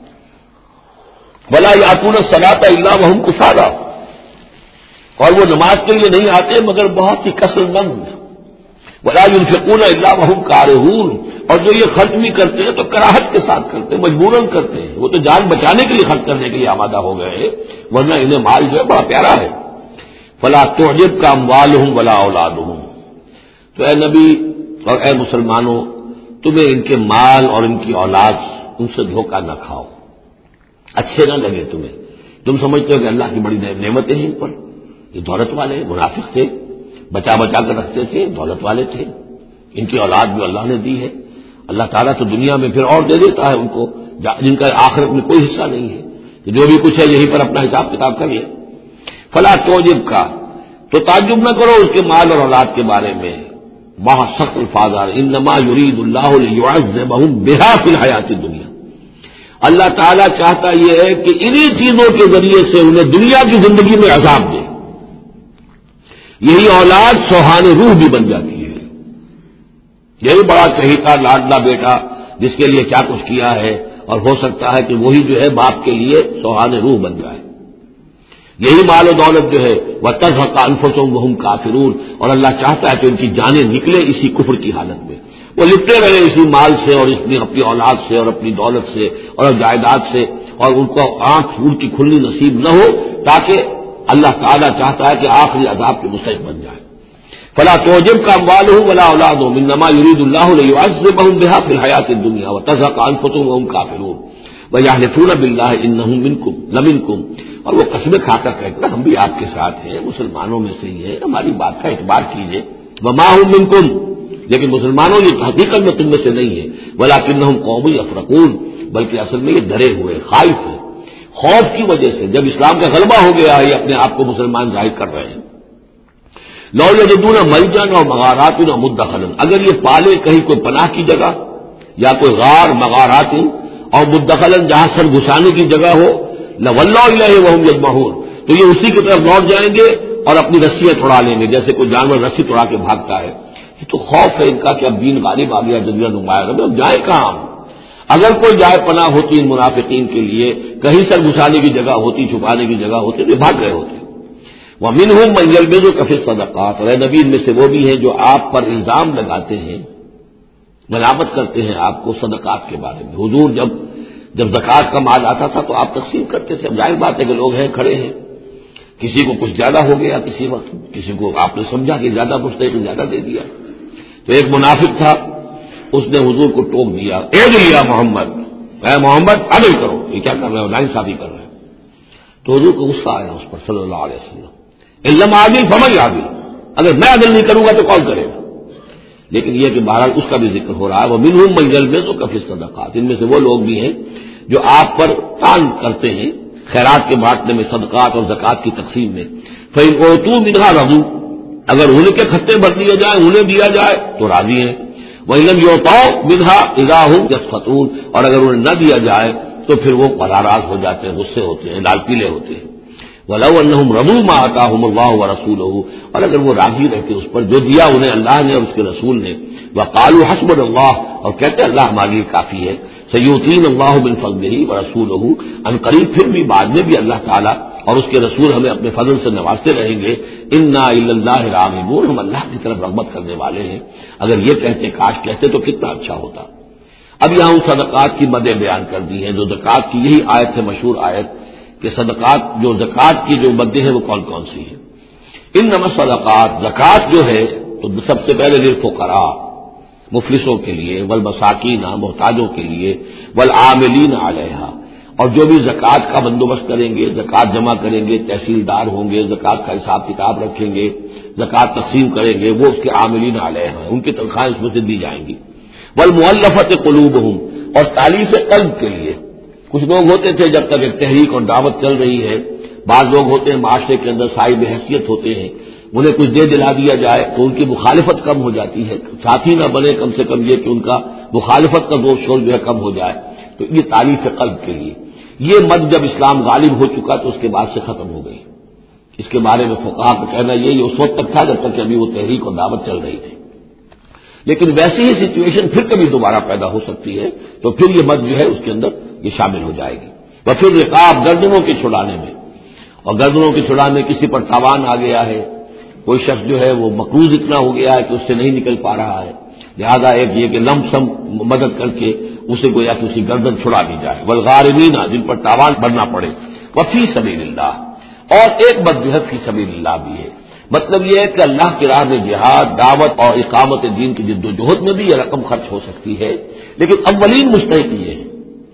ولا یاتون الصلاۃ الا وهم کسالى، اور وہ نماز کے لیے نہیں آتے مگر بہت ہی کسل مند۔ ولا ينفقون الا وهم كارهون، اور جو یہ خرچ بھی کرتے ہیں تو کراہت کے ساتھ کرتے ہیں، مجبوراً کرتے ہیں، وہ تو جان بچانے کے لیے خرچ کرنے کے لیے آمادہ ہو گئے ہیں، ورنہ انہیں مال جو ہے بڑا پیارا ہے۔ فلا تعجبك اموالهم ولا اولادهم، تو اے نبی اور اے مسلمانوں تمہیں ان کے مال اور ان کی اولاد ان سے دھوکہ نہ کھاؤ، اچھے نہ لگے تمہیں، تم سمجھتے ہو کہ اللہ کی بڑی نعمتیں ہیں ان پر، یہ دولت والے منافق تھے، بچا بچا کر رکھتے تھے، دولت والے تھے، ان کی اولاد بھی اللہ نے دی ہے، اللہ تعالیٰ تو دنیا میں پھر اور دے دیتا ہے ان کو جن کا آخرت میں کوئی حصہ نہیں ہے، کہ جو بھی کچھ ہے یہیں پر اپنا حساب کتاب کر لے. فلا توجب کا تو تعجب نہ کرو اس کے مال اور اولاد کے بارے میں. وہاں سخت الفاظ آ رہے انما یرید اللہ لیعذبہم بہا فی الحیات الدنیا. اللہ تعالیٰ چاہتا یہ ہے کہ انہی چیزوں کے ذریعے سے انہیں دنیا کی زندگی میں عذاب دے. یہی اولاد سوہان روح بھی بن جاتی ہے. یہی بڑا چہیتا لاڈلا بیٹا جس کے لیے کیا کچھ کیا ہے، اور ہو سکتا ہے کہ وہی جو ہے باپ کے لیے سوہان روح بن جائے. یہی مال و دولت جو ہے وَتَزْهَقَ أَنفُسُهُمْ وَهُمْ كَافِرُونَ، اور اللہ چاہتا ہے کہ ان کی جانیں نکلے اسی کفر کی حالت میں، وہ لپٹے رہے اسی مال سے اور اپنی اپنی اولاد سے اور اپنی دولت سے اور جائیداد سے، اور ان کو آنکھ ان کی کھلنی نصیب نہ ہو، تاکہ اللہ تعالیٰ چاہتا ہے کہ آخری عذاب کے مستحق بن جائے. فلا تعجبك اموالهم ولا اولادهم انما يريد الله ليعذبهم بها في الحياة الدنيا وتزهق انفسهم وهم كافرون ويحلفون بالله انهم منكم لمنكم، اور وہ قسمیں کھا کر کہتے ہیں ہم بھی آپ کے ساتھ ہیں، مسلمانوں میں سے ہی ہیں، ہماری بات کا اعتبار کیجئے. وما هم منكم، لیکن مسلمانوں یہ حقیقت میں تم میں سے نہیں ہے. ولكنهم قوم يفرقون، بلکہ اصل میں یہ ڈرے ہوئے خائف ہیں. خوف کی وجہ سے جب اسلام کا غلبہ ہو گیا ہے یہ اپنے آپ کو مسلمان ظاہر کر رہے ہیں. لو یجدون ملجا اور مغارات اور مدخلا، اگر یہ پالے کہیں کوئی پناہ کی جگہ یا کوئی غار مغارات اور مدخلا جہاں سر گھسانے کی جگہ ہو، لولوا الیہ وہم یجمعون، تو یہ اسی کی طرف لوٹ جائیں گے اور اپنی رسیاں توڑا لیں گے جیسے کوئی جانور رسی توڑا کے بھاگتا ہے. یہ تو خوف ہے ان کا کہ اب دین غالب آ گیا جزیرہ نمایاں میں، اب جائے کہاں ہم؟ اگر کوئی جائے پناہ ہوتی ان منافقین کے لیے، کہیں سر گھسانے کی جگہ ہوتی، چھپانے کی جگہ ہوتی تو بھاگ گئے ہوتے. وَمِنْهُمْ مَنْ يَلْمِزُكَ فِي الصَّدَقَاتِ، اور اے نبی ان میں سے وہ بھی ہیں جو آپ پر الزام لگاتے ہیں، ملامت کرتے ہیں آپ کو صدقات کے بارے میں. حضور جب جب زکوٰۃ کا مال آتا تھا تو آپ تقسیم کرتے تھے. اب ظاہر بات ہے کہ لوگ ہیں کھڑے ہیں، کسی کو کچھ زیادہ ہو گیا کسی وقت، کسی کو آپ نے سمجھا کہ زیادہ مستحق زیادہ دے دیا. تو ایک منافق تھا، اس نے حضور کو ٹوک دیا، اعدل یا محمد، اے محمد عدل کرو، یہ کیا کر رہے ہیں، ناانصافی کر رہے ہیں. تو حضور کو غصہ آیا اس پر صلی اللہ علیہ وسلم. علم عادل فمن عادل، اگر میں عدل نہیں کروں گا تو کون کرے گا. لیکن یہ کہ بہرحال اس کا بھی ذکر ہو رہا ہے. وَمِنْهُمْ مَنْ يَلْمِزُكَ فِي الصَّدَقَاتِ، ان میں سے وہ لوگ بھی ہیں جو آپ پر تان کرتے ہیں خیرات کے بانٹنے میں، صدقات اور زکوٰۃ کی تقسیم میں. فَإِنْ أُوتُوا مِنْهَا رَضُوا، اگر انہیں کے کھتے بھر دیے جائیں، انہیں دیا جائے تو راضی ہیں. وَإِنْ لَمْ يُعْطَوْا مِنْهَا إِذَا هُمْ يَسْخَطُونَ، اور اگر انہیں نہ دیا جائے تو پھر وہ ناراض ہو جاتے ہیں، غصے ہوتے ہیں، لال پیلے ہوتے ہیں. وَلَوْ أَنَّهُمْ رَضُوا مَا آتَاهُمُ اللَّهُ وَرَسُولُهُ، اور اگر وہ راضی رہتے اس پر جو دیا انہیں اللہ نے اور اس کے رسول نے. وَقَالُوا حَسْبُنَا اللَّهُ، اور کہتے اللہ ہمارے لیے کافی ہے. سَيُؤْتِينَا اللَّهُ مِن فَضْلِهِ وَرَسُولُهُ، ان قریب پھر بھی بعد میں بھی اللہ تعالیٰ اور اس کے رسول ہمیں اپنے فضل سے نوازتے رہیں گے. اِنَّا إِلَى اللَّهِ رَاغِبُونَ، ہم اللہ کی طرف رغبت کرنے والے ہیں. اگر یہ کہتے کاش کہتے تو کتنا اچھا ہوتا. اب یہاں ان صدقات کی مدیں بیان کر دی ہیں جو زکوٰۃ کی، یہی آیت ہے مشہور آیت کہ صدقات جو زکوٰۃ کی جو مدیں ہیں وہ کون کون سی ہیں. انما الصدقات، زکوٰۃ جو ہے تو سب سے پہلے للفقراء، مفلسوں کے لیے، والمساکین، محتاجوں کے لیے، والعاملین علیہا، اور جو بھی زکوٰۃ کا بندوبست کریں گے، زکوٰۃ جمع کریں گے، تحصیلدار ہوں گے، زکوٰۃ کا حساب کتاب رکھیں گے، زکوٰۃ تقسیم کریں گے، وہ اس کے عاملین علیہا، ان کی تنخواہیں اس میں سے دی جائیں گی. والمؤلفۃ قلوبہم، اور تالیف قلب کے لیے. کچھ لوگ ہوتے تھے جب تک ایک تحریک اور دعوت چل رہی ہے، بعض لوگ ہوتے ہیں معاشرے کے اندر صاحب حیثیت ہوتے ہیں، انہیں کچھ دے دلا دیا جائے تو ان کی مخالفت کم ہو جاتی ہے، ساتھی نہ بنے، کم سے کم یہ کہ ان کا مخالفت کا دو شور جو ہے کم ہو جائے. تو یہ تالیف قلب کے لیے. یہ مد جب اسلام غالب ہو چکا تو اس کے بعد سے ختم ہو گئی. اس کے بارے میں فقہا کا کہنا یہ اس وقت تک تھا جب تک کہ ابھی وہ تحریک اور دعوت چل رہی تھی. لیکن ویسی ہی سچویشن پھر کبھی دوبارہ پیدا ہو سکتی ہے تو پھر یہ مد جو ہے اس کے اندر یہ شامل ہو جائے گی. اور پھر رقاب، گردنوں کے چھڑانے میں، اور گردنوں کے چھڑانے میں کسی پر تاوان آ گیا ہے، کوئی شخص جو ہے وہ مقروض اتنا ہو گیا ہے کہ اس سے نہیں نکل پا رہا ہے، لہذا ایک یہ کہ لم سم مدد کر کے اسے گویا کہ اس کی گردن چھڑا دی جائے. والغارمین، جن پر تاوان بھرنا پڑے. وفی سبیل اللہ، اور ایک مد جو ہے فی سبیل اللہ بھی ہے. مطلب یہ ہے کہ اللہ کی راہ میں جہاد، دعوت اور اقامت دین کی جد و جہد میں بھی یہ رقم خرچ ہو سکتی ہے، لیکن اولین مستحق یہ ہے.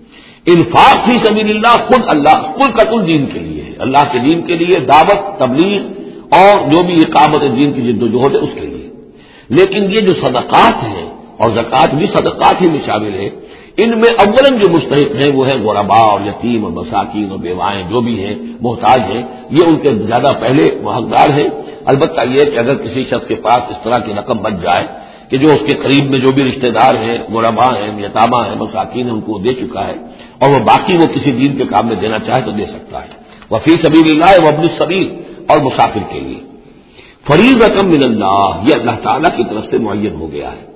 انفاق فی سبیل اللہ خود اللہ کل کا کل دین کے لیے ہے، اللہ کے دین کے لیے، دعوت، تبلیغ اور جو بھی اقامت دین کی جد و جہد ہے اس کے لیے. لیکن یہ جو صدقات ہیں اور زکوٰۃ بھی صدقات ہی میں شامل ہے. ان میں اولاً جو مستحق ہیں وہ ہے غرباء اور یتیم اور مساکین اور بیوائیں جو بھی ہیں محتاج ہیں، یہ ان کے زیادہ پہلے حقدار ہیں. البتہ یہ کہ اگر کسی شخص کے پاس اس طرح کی رقم بچ جائے کہ جو اس کے قریب میں جو بھی رشتہ دار ہیں، غرباء ہیں، یتامہ ہیں، مساکین ہیں، ان کو دے چکا ہے اور وہ باقی وہ کسی دین کے کام میں دینا چاہے تو دے سکتا ہے. وفی سبیل اللہ وابن السبیل، اور مسافر کے لیے فریضۃ من اللہ، یہ اللہ تعالیٰ کی طرف سے معین ہو گیا ہے.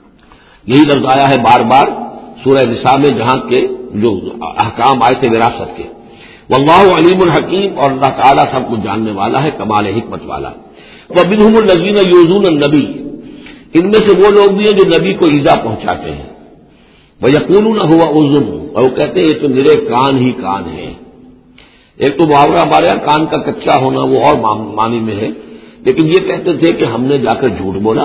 یہی لفظ آیا ہے بار بار سورہ نساء میں جہاں کے جو احکام آئے تھے وراثت کے. واللہ علیم الحکیم، اور اللہ تعالیٰ سب کچھ جاننے والا ہے، کمال حکمت والا. ومنہم الذین یؤذون النبی، ان میں سے وہ لوگ بھی ہیں جو نبی کو ایذا پہنچاتے ہیں. ویقولون ہوا اذن، اور وہ کہتے ہیں یہ تو میرے کان ہی کان ہیں. ایک تو محاورہ ہمارے یہاں کان کا کچا ہونا وہ اور معنی میں ہے، لیکن یہ کہتے تھے کہ ہم نے جا کر جھوٹ بولا،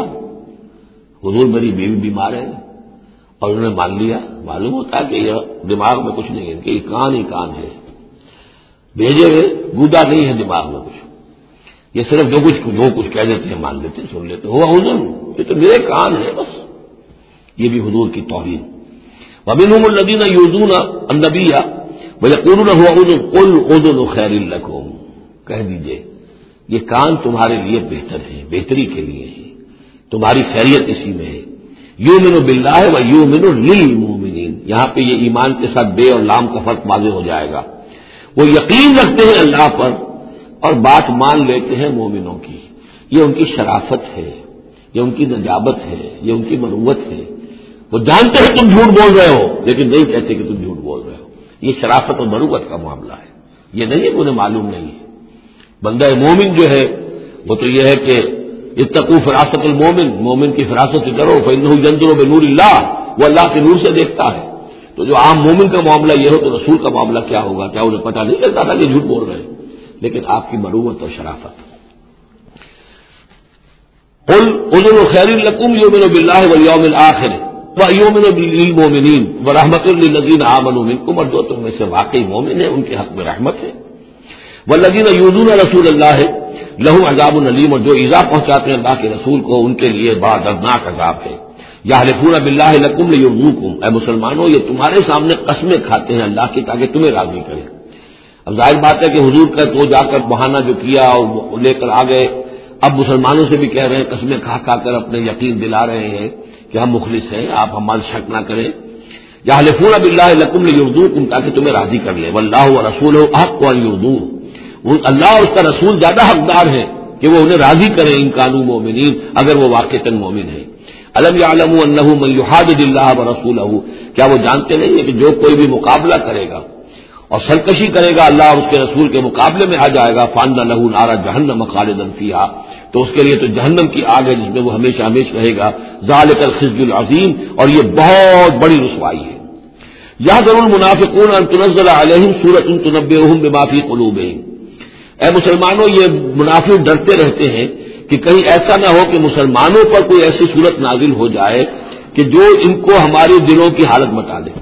حضور میری بیوی بیمار ہے اور انہوں نے مان لیا. معلوم ہوتا ہے کہ یہ دماغ میں کچھ نہیں ہے، ان کے یہ کان ہی کان ہے، بھیجے ہوئے گودا نہیں ہے دماغ میں کچھ. یہ صرف جو کچھ جو کچھ کہہ دیتے ہیں مان لیتے ہیں، سن لیتے ہیں. ہوا حضور یہ تو میرے کان ہے بس. یہ بھی حضور کی توہین. ومنہم الذین یؤذون النبی ویقولون ہوا اذن قل اذن خیر لکم، کہہ دیجئے یہ کان تمہارے لیے بہتر ہے، بہتری کے لیے ہے، تمہاری خیریت اسی میں ہے. یؤمن باللہ و یؤمن للمؤمنین، یہاں پہ یہ ایمان کے ساتھ بے اور لام کا فرق واضح ہو جائے گا. وہ یقین رکھتے ہیں اللہ پر اور بات مان لیتے ہیں مومنوں کی. یہ ان کی شرافت ہے، یہ ان کی نجابت ہے، یہ ان کی مروت ہے. وہ جانتے ہیں تم جھوٹ بول رہے ہو لیکن نہیں کہتے کہ تم جھوٹ بول رہے ہو. یہ شرافت اور مروت کا معاملہ ہے. یہ نہیں ہے کہ انہیں معلوم نہیں ہے. بندہ مومن جو ہے وہ تو یہ ہے کہ اتقوا فراست المومن، مومن کی فراست سے ڈرو، فإنہ ينظر بنور اللہ، وہ اللہ کے نور سے دیکھتا ہے. تو جو عام مومن کا معاملہ یہ ہو تو رسول کا معاملہ کیا ہوگا؟ کیا انہیں پتہ نہیں چلتا تھا کہ جھوٹ بول رہے ہیں؟ لیکن آپ کی مروت اور شرافت. قل اذن خیر لکم یؤمن باللہ والیوم الآخر ویؤمن للمؤمنین ورحمۃ للذین آمنوا منکم، اور جو تم میں سے واقعی مومن ہیں ان کے حق میں رحمت ہے. والذین یؤذون رسول اللہ لہم عذاب علیم، اور جو ایذا پہنچاتے ہیں اللہ کے رسول کو ان کے لیے بڑا دردناک عذاب ہے. یحلفون باللہ لکم لیرضوکم، اے مسلمانوں یہ تمہارے سامنے قسمیں کھاتے ہیں اللہ کی تاکہ تمہیں راضی کریں. اب ظاہر بات ہے کہ حضور کا تو جا کر بہانہ جو کیا اور لے کر آ گئے، اب مسلمانوں سے بھی کہہ رہے ہیں، قسمیں کھا کھا کر اپنے یقین دلا رہے ہیں کہ ہم مخلص ہیں، آپ ہمارے شک نہ کریں. یحلفون باللہ لکم لیرضوکم، تاکہ تمہیں راضی کر لیں. واللہ ورسولہ احق ان یرضوہ، اللہ اور اس کا رسول زیادہ حقدار ہے کہ وہ انہیں راضی کریں ان کانوا مومنین، اگر وہ واقعتاً مومن ہیں. الم یعلموا انہ من یحادد اللہ ورسولہ، کیا وہ جانتے نہیں ہے کہ جو کوئی بھی مقابلہ کرے گا اور سرکشی کرے گا اللہ اور اس کے رسول کے مقابلے میں آ جائے گا، فان لہ نار جہنم خالدا فیہا، تو اس کے لیے تو جہنم کی آگ ہے جس میں وہ ہمیشہ ہمیشہ رہے گا. ذالک الخزي العظیم، اور یہ بہت بڑی رسوائی ہے. یحذر المنافقون ان تنزل علیہم سورۃ تنبئہم بما فی قلوبہم، اے مسلمانوں یہ منافق ڈرتے رہتے ہیں کہ کہیں ایسا نہ ہو کہ مسلمانوں پر کوئی ایسی صورت نازل ہو جائے کہ جو ان کو ہمارے دلوں کی حالت بتا دے.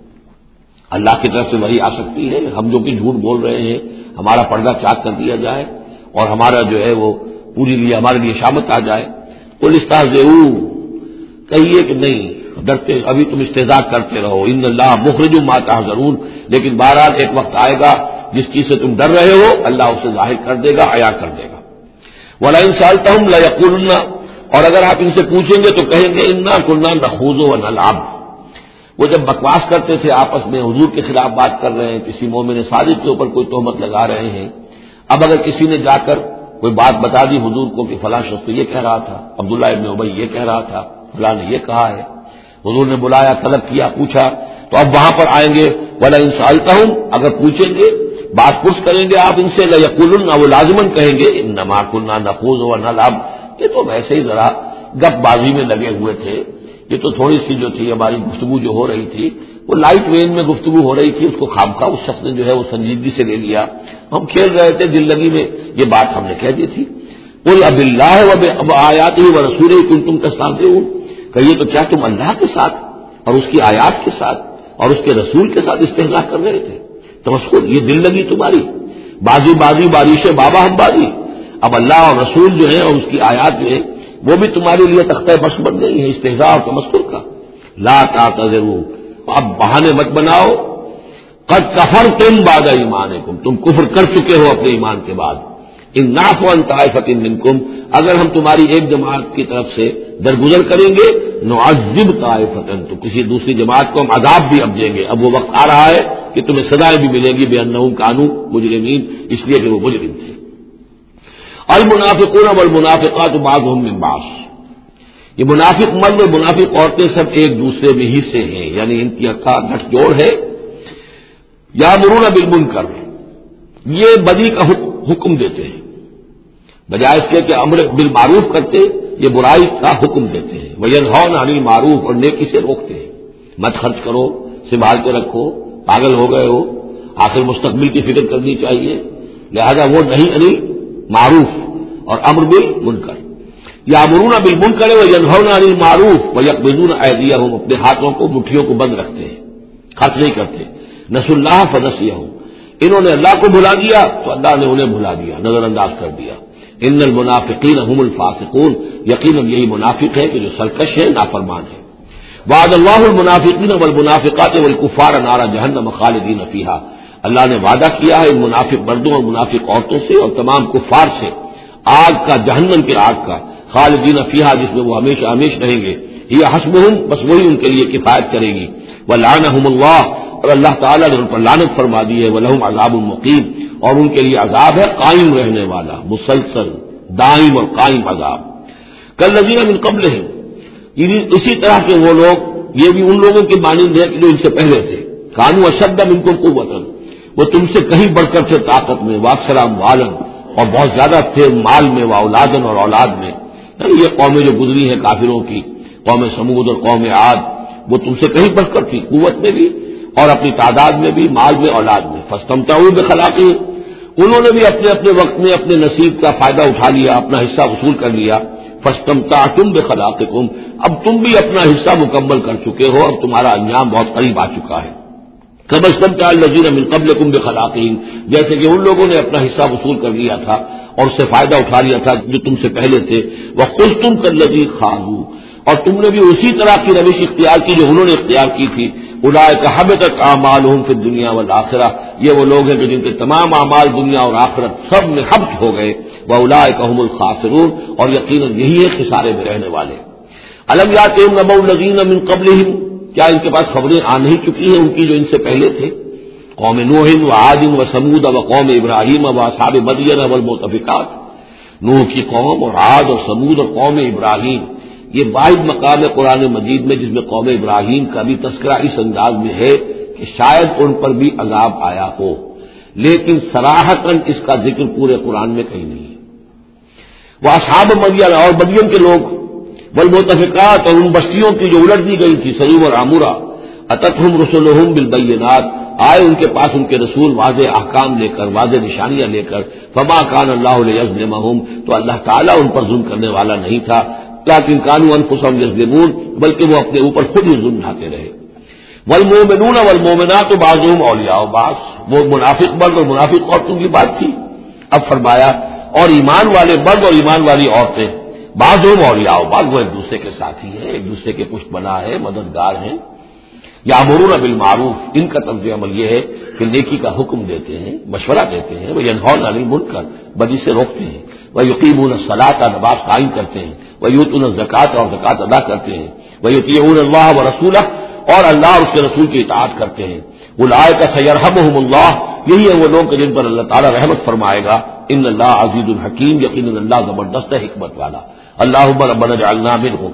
اللہ کی طرف سے وحی آ سکتی ہے، ہم جو کہ جھوٹ بول رہے ہیں ہمارا پردہ چاک کر دیا جائے اور ہمارا جو ہے وہ پوری لیے ہمارے لیے شامت آ جائے. قل استہزئوا، کہیے کہ نہیں ڈرتے، ابھی تم استہزاء کرتے رہو. ان اللہ مخرج ما تحذرون، لیکن بہرحال ایک وقت آئے گا جس چیز سے تم ڈر رہے ہو اللہ اسے ظاہر کر دے گا، عیاں کر دے گا. وَلَئِن سَأَلْتَهُمْ لَيَقُولُنَّ، اور اگر آپ ان سے پوچھیں گے تو کہیں گے اِنَّا كُنَّا نَخُوضُ وَنَلْعَبُ. وہ جب بکواس کرتے تھے آپس میں، حضور کے خلاف بات کر رہے ہیں، کسی مومن صادق کے اوپر کوئی تہمت لگا رہے ہیں. اب اگر کسی نے جا کر کوئی بات بتا دی حضور کو کہ فلاں شخص تو یہ کہہ رہا تھا، عبداللہ ابن ابی یہ کہہ رہا تھا، فلاں نے یہ کہا ہے، حضور نے بلایا، طلب کیا، پوچھا، تو اب وہاں پر آئیں گے. وَلَئِن سَأَلْتَهُمْ، اگر پوچھیں گے بات پرس کریں گے آپ ان سے، لَيَقُولُنَّ، وہ لازماً کہیں گے اِنَّمَا كُنَّا نَخُوضُ وَنَلْعَبُ، یہ تو ویسے ہی ذرا گپ بازی میں لگے ہوئے تھے، یہ تو تھوڑی سی جو تھی ہماری گفتگو جو ہو رہی تھی وہ لائٹ وین میں گفتگو ہو رہی تھی، اس کو خامخواہ اس شخص نے جو ہے وہ سنجیدگی سے لے لیا، ہم کھیل رہے تھے دل لگی میں، یہ بات ہم نے کہہ دی تھی. قُلْ أَبِاللَّهِ وَبِآيَاتِهِ وَرَسُولِهِ كُنتُمْ تَسْتَهْزِئُونَ، کہیے تو کیا تم اللہ کے ساتھ اور اس کی آیات کے ساتھ اور اس کے رسول کے ساتھ استہزاء کر رہے تھے؟ تمسخر، یہ دل لگی تمہاری، بازی بازی بارش بابا ہم بازی. اب اللہ اور رسول جو ہے اور اس کی آیات جو ہے وہ بھی تمہارے لیے تختہ بس بن گئی ہے استہزاء اور تمسخر کا. لا تعتذروا، اب بہانے مت بناؤ. قد کفرتم بعد ایمانکم، تم کفر کر چکے ہو اپنے ایمان کے بعد. ان نعفو عن طائفۃ منکم، اگر ہم تمہاری ایک جماعت کی طرف سے درگزر کریں گے، نعذب طائفۃ، تو کسی دوسری جماعت کو ہم عذاب بھی اب دیں گے. اب وہ وقت آ رہا ہے کہ تمہیں سزائیں بھی ملیں گی بانہم کانوا مجرمین، اس لیے کہ وہ مجرم تھے. المنافقون والمنافقات بعضهم من بعض، یہ منافق مرد اور منافق عورتیں سب ایک دوسرے میں ہی سے ہیں، یعنی ان کی کا گٹھ جوڑ ہے. یامرون بالمنکر، یہ بدی کا حکم دیتے ہیں، بجائے اس کے کہ امر بالمعروف کرتے یہ برائی کا حکم دیتے ہیں. وینہون عن المعروف، اور نیکی سے روکتے ہیں. مت خرچ کرو، سنبھال کے رکھو، پاگل ہو گئے ہو، آخر مستقبل کی فکر کرنی چاہیے. لہذا وہ نہیں عن معروف اور امر بالمنکر. یامرون بالمنکر وینہون عن المعروف ویقبضون ایدیہم، اپنے ہاتھوں کو مٹھیوں کو بند رکھتے ہیں، خرچ نہیں کرتے. نسوا اللہ فنسیہم، انہوں نے اللہ کو بھلا دیا تو اللہ نے انہیں بھلا دیا، نظر انداز کر دیا. ان المنافقین هم الفاسقون، یقیناً یہی منافق ہے کہ جو سرکش ہے، نافرمان ہے. وعد اللہ المنافقین والمنافقات والکفار نار جہنم خالدین فیہا، اللہ نے وعدہ کیا ہے ان منافق مردوں اور منافق عورتوں سے اور تمام کفار سے آگ کا، جہنم کے آگ کا، خالدین فیہا، جس میں وہ ہمیشہ ہمیشہ رہیں گے. یہ حسبہم، بس وہی ان کے لیے کفایت کرے گی. ولعنہم اللہ، اور اللہ تعالیٰ نے ان پر لعنت فرما دی ہے. ولہم عذاب مقیم، اور ان کے لیے عذاب ہے قائم رہنے والا، مسلسل دائم اور قائم عذاب. کالذین من قبلہم، اسی طرح کے وہ لوگ، یہ بھی ان لوگوں کے مانند ہے کہ جو ان سے پہلے تھے. کانوا اشد منکم قوۃ، وہ تم سے کہیں بڑھ کر تھے طاقت میں، واکثر اموالا، اور بہت زیادہ تھے مال میں، واولادن، اور اولاد میں. یہ قومیں جو گزری ہیں کافروں کی، قوم سمود اور قوم عاد، وہ تم سے کہیں بڑھ کر تھی، قوت میں بھی اور اپنی تعداد میں بھی، مال میں، اولاد میں. فاستمتعوا بخلاقہم، انہوں نے بھی اپنے اپنے وقت میں اپنے نصیب کا فائدہ اٹھا لیا، اپنا حصہ وصول کر لیا. فاستمتعتم بخلاقکم، اب تم بھی اپنا حصہ مکمل کر چکے ہو، اب تمہارا انجام بہت قریب آ چکا ہے. كما استمتع الذين من قبلكم بخلاقهم، جیسے کہ ان لوگوں نے اپنا حصہ وصول کر لیا تھا اور اس سے فائدہ اٹھا لیا تھا جو تم سے پہلے تھے. وَخُذْتُمْ كَالَّذِي خَاضُوا، اور تم نے بھی اسی طرح کی روش اختیار کی جو انہوں نے اختیار کی تھی. اولئک حبطت اعمالهم فی الدنیا والآخرہ، یہ وہ لوگ ہیں کہ جن کے تمام اعمال دنیا اور آخرت سب میں حبط ہو گئے. واولئک هم الخاسرون، اور یقیناً یہی ہے خسارے میں رہنے والے. الم یاتہم نبأ الذین من قبلہم، کیا ان کے پاس خبریں آ نہیں چکی ہیں ان کی جو ان سے پہلے تھے؟ قوم نوح و عاد و ثمود و قوم ابراہیم و اصحاب مدین والمؤتفکات، نوح کی قوم اور عاد اور ثمود اور قوم ابراہیم. یہ واحد مقام ہے قرآن مجید میں جس میں قوم ابراہیم کا بھی تذکرہ اس انداز میں ہے کہ شاید ان پر بھی عذاب آیا ہو، لیکن صراحتاً اس کا ذکر پورے قرآن میں کہیں نہیں ہے. وہ اصحاب مدین اور مدین کے لوگ، والمؤتفکات، اور ان بستیوں کی جو الٹ دی گئی تھی، سعیم اور عامورہ. اتتہم رسلہم بالبینات، آئے ان کے پاس ان کے رسول واضح احکام لے کر، واضح نشانیاں لے کر. فما کان اللہ لیظلمہم، تو اللہ تعالیٰ ان پر ظلم کرنے والا نہیں تھا. لیکن کانوا انفسہم یظلمون، بلکہ وہ اپنے اوپر خود ہی ظلم ڈھاتے رہے. والمؤمنون والمؤمنات بعضهم اولیاء بعض، وہ منافق مرد اور منافق عورتوں کی بات تھی. اب فرمایا اور ایمان والے مرد اور ایمان والی عورتیں بعضهم اولیاء بعض، وہ ایک دوسرے کے ساتھی ہیں، ایک دوسرے کے پشت بنا ہے، مددگار ہیں. یامرون بالمعروف، ان کا طرز عمل یہ ہے کہ نیکی کا حکم دیتے ہیں، مشورہ دیتے ہیں. وینہون عن المنکر، بدی سے روکتے ہیں. ویقیمون الصلاۃ، نماز قائم کرتے ہیں. ویؤتون الزکوٰۃ، اور زکوٰۃ ادا کرتے ہیں. ویطیعون اللہ ورسولہ، اور اللہ اور اس کے رسول کی اطاعت کرتے ہیں. اولئک سیرحمہم اللہ، یہی ہے وہ لوگ جن پر اللہ تعالی رحمت فرمائے گا. ان اللہ عزیز الحکیم، یقیناً اللہ زبردست ہے، حکمت والا. اللہم ربنا اجعلنا منہم.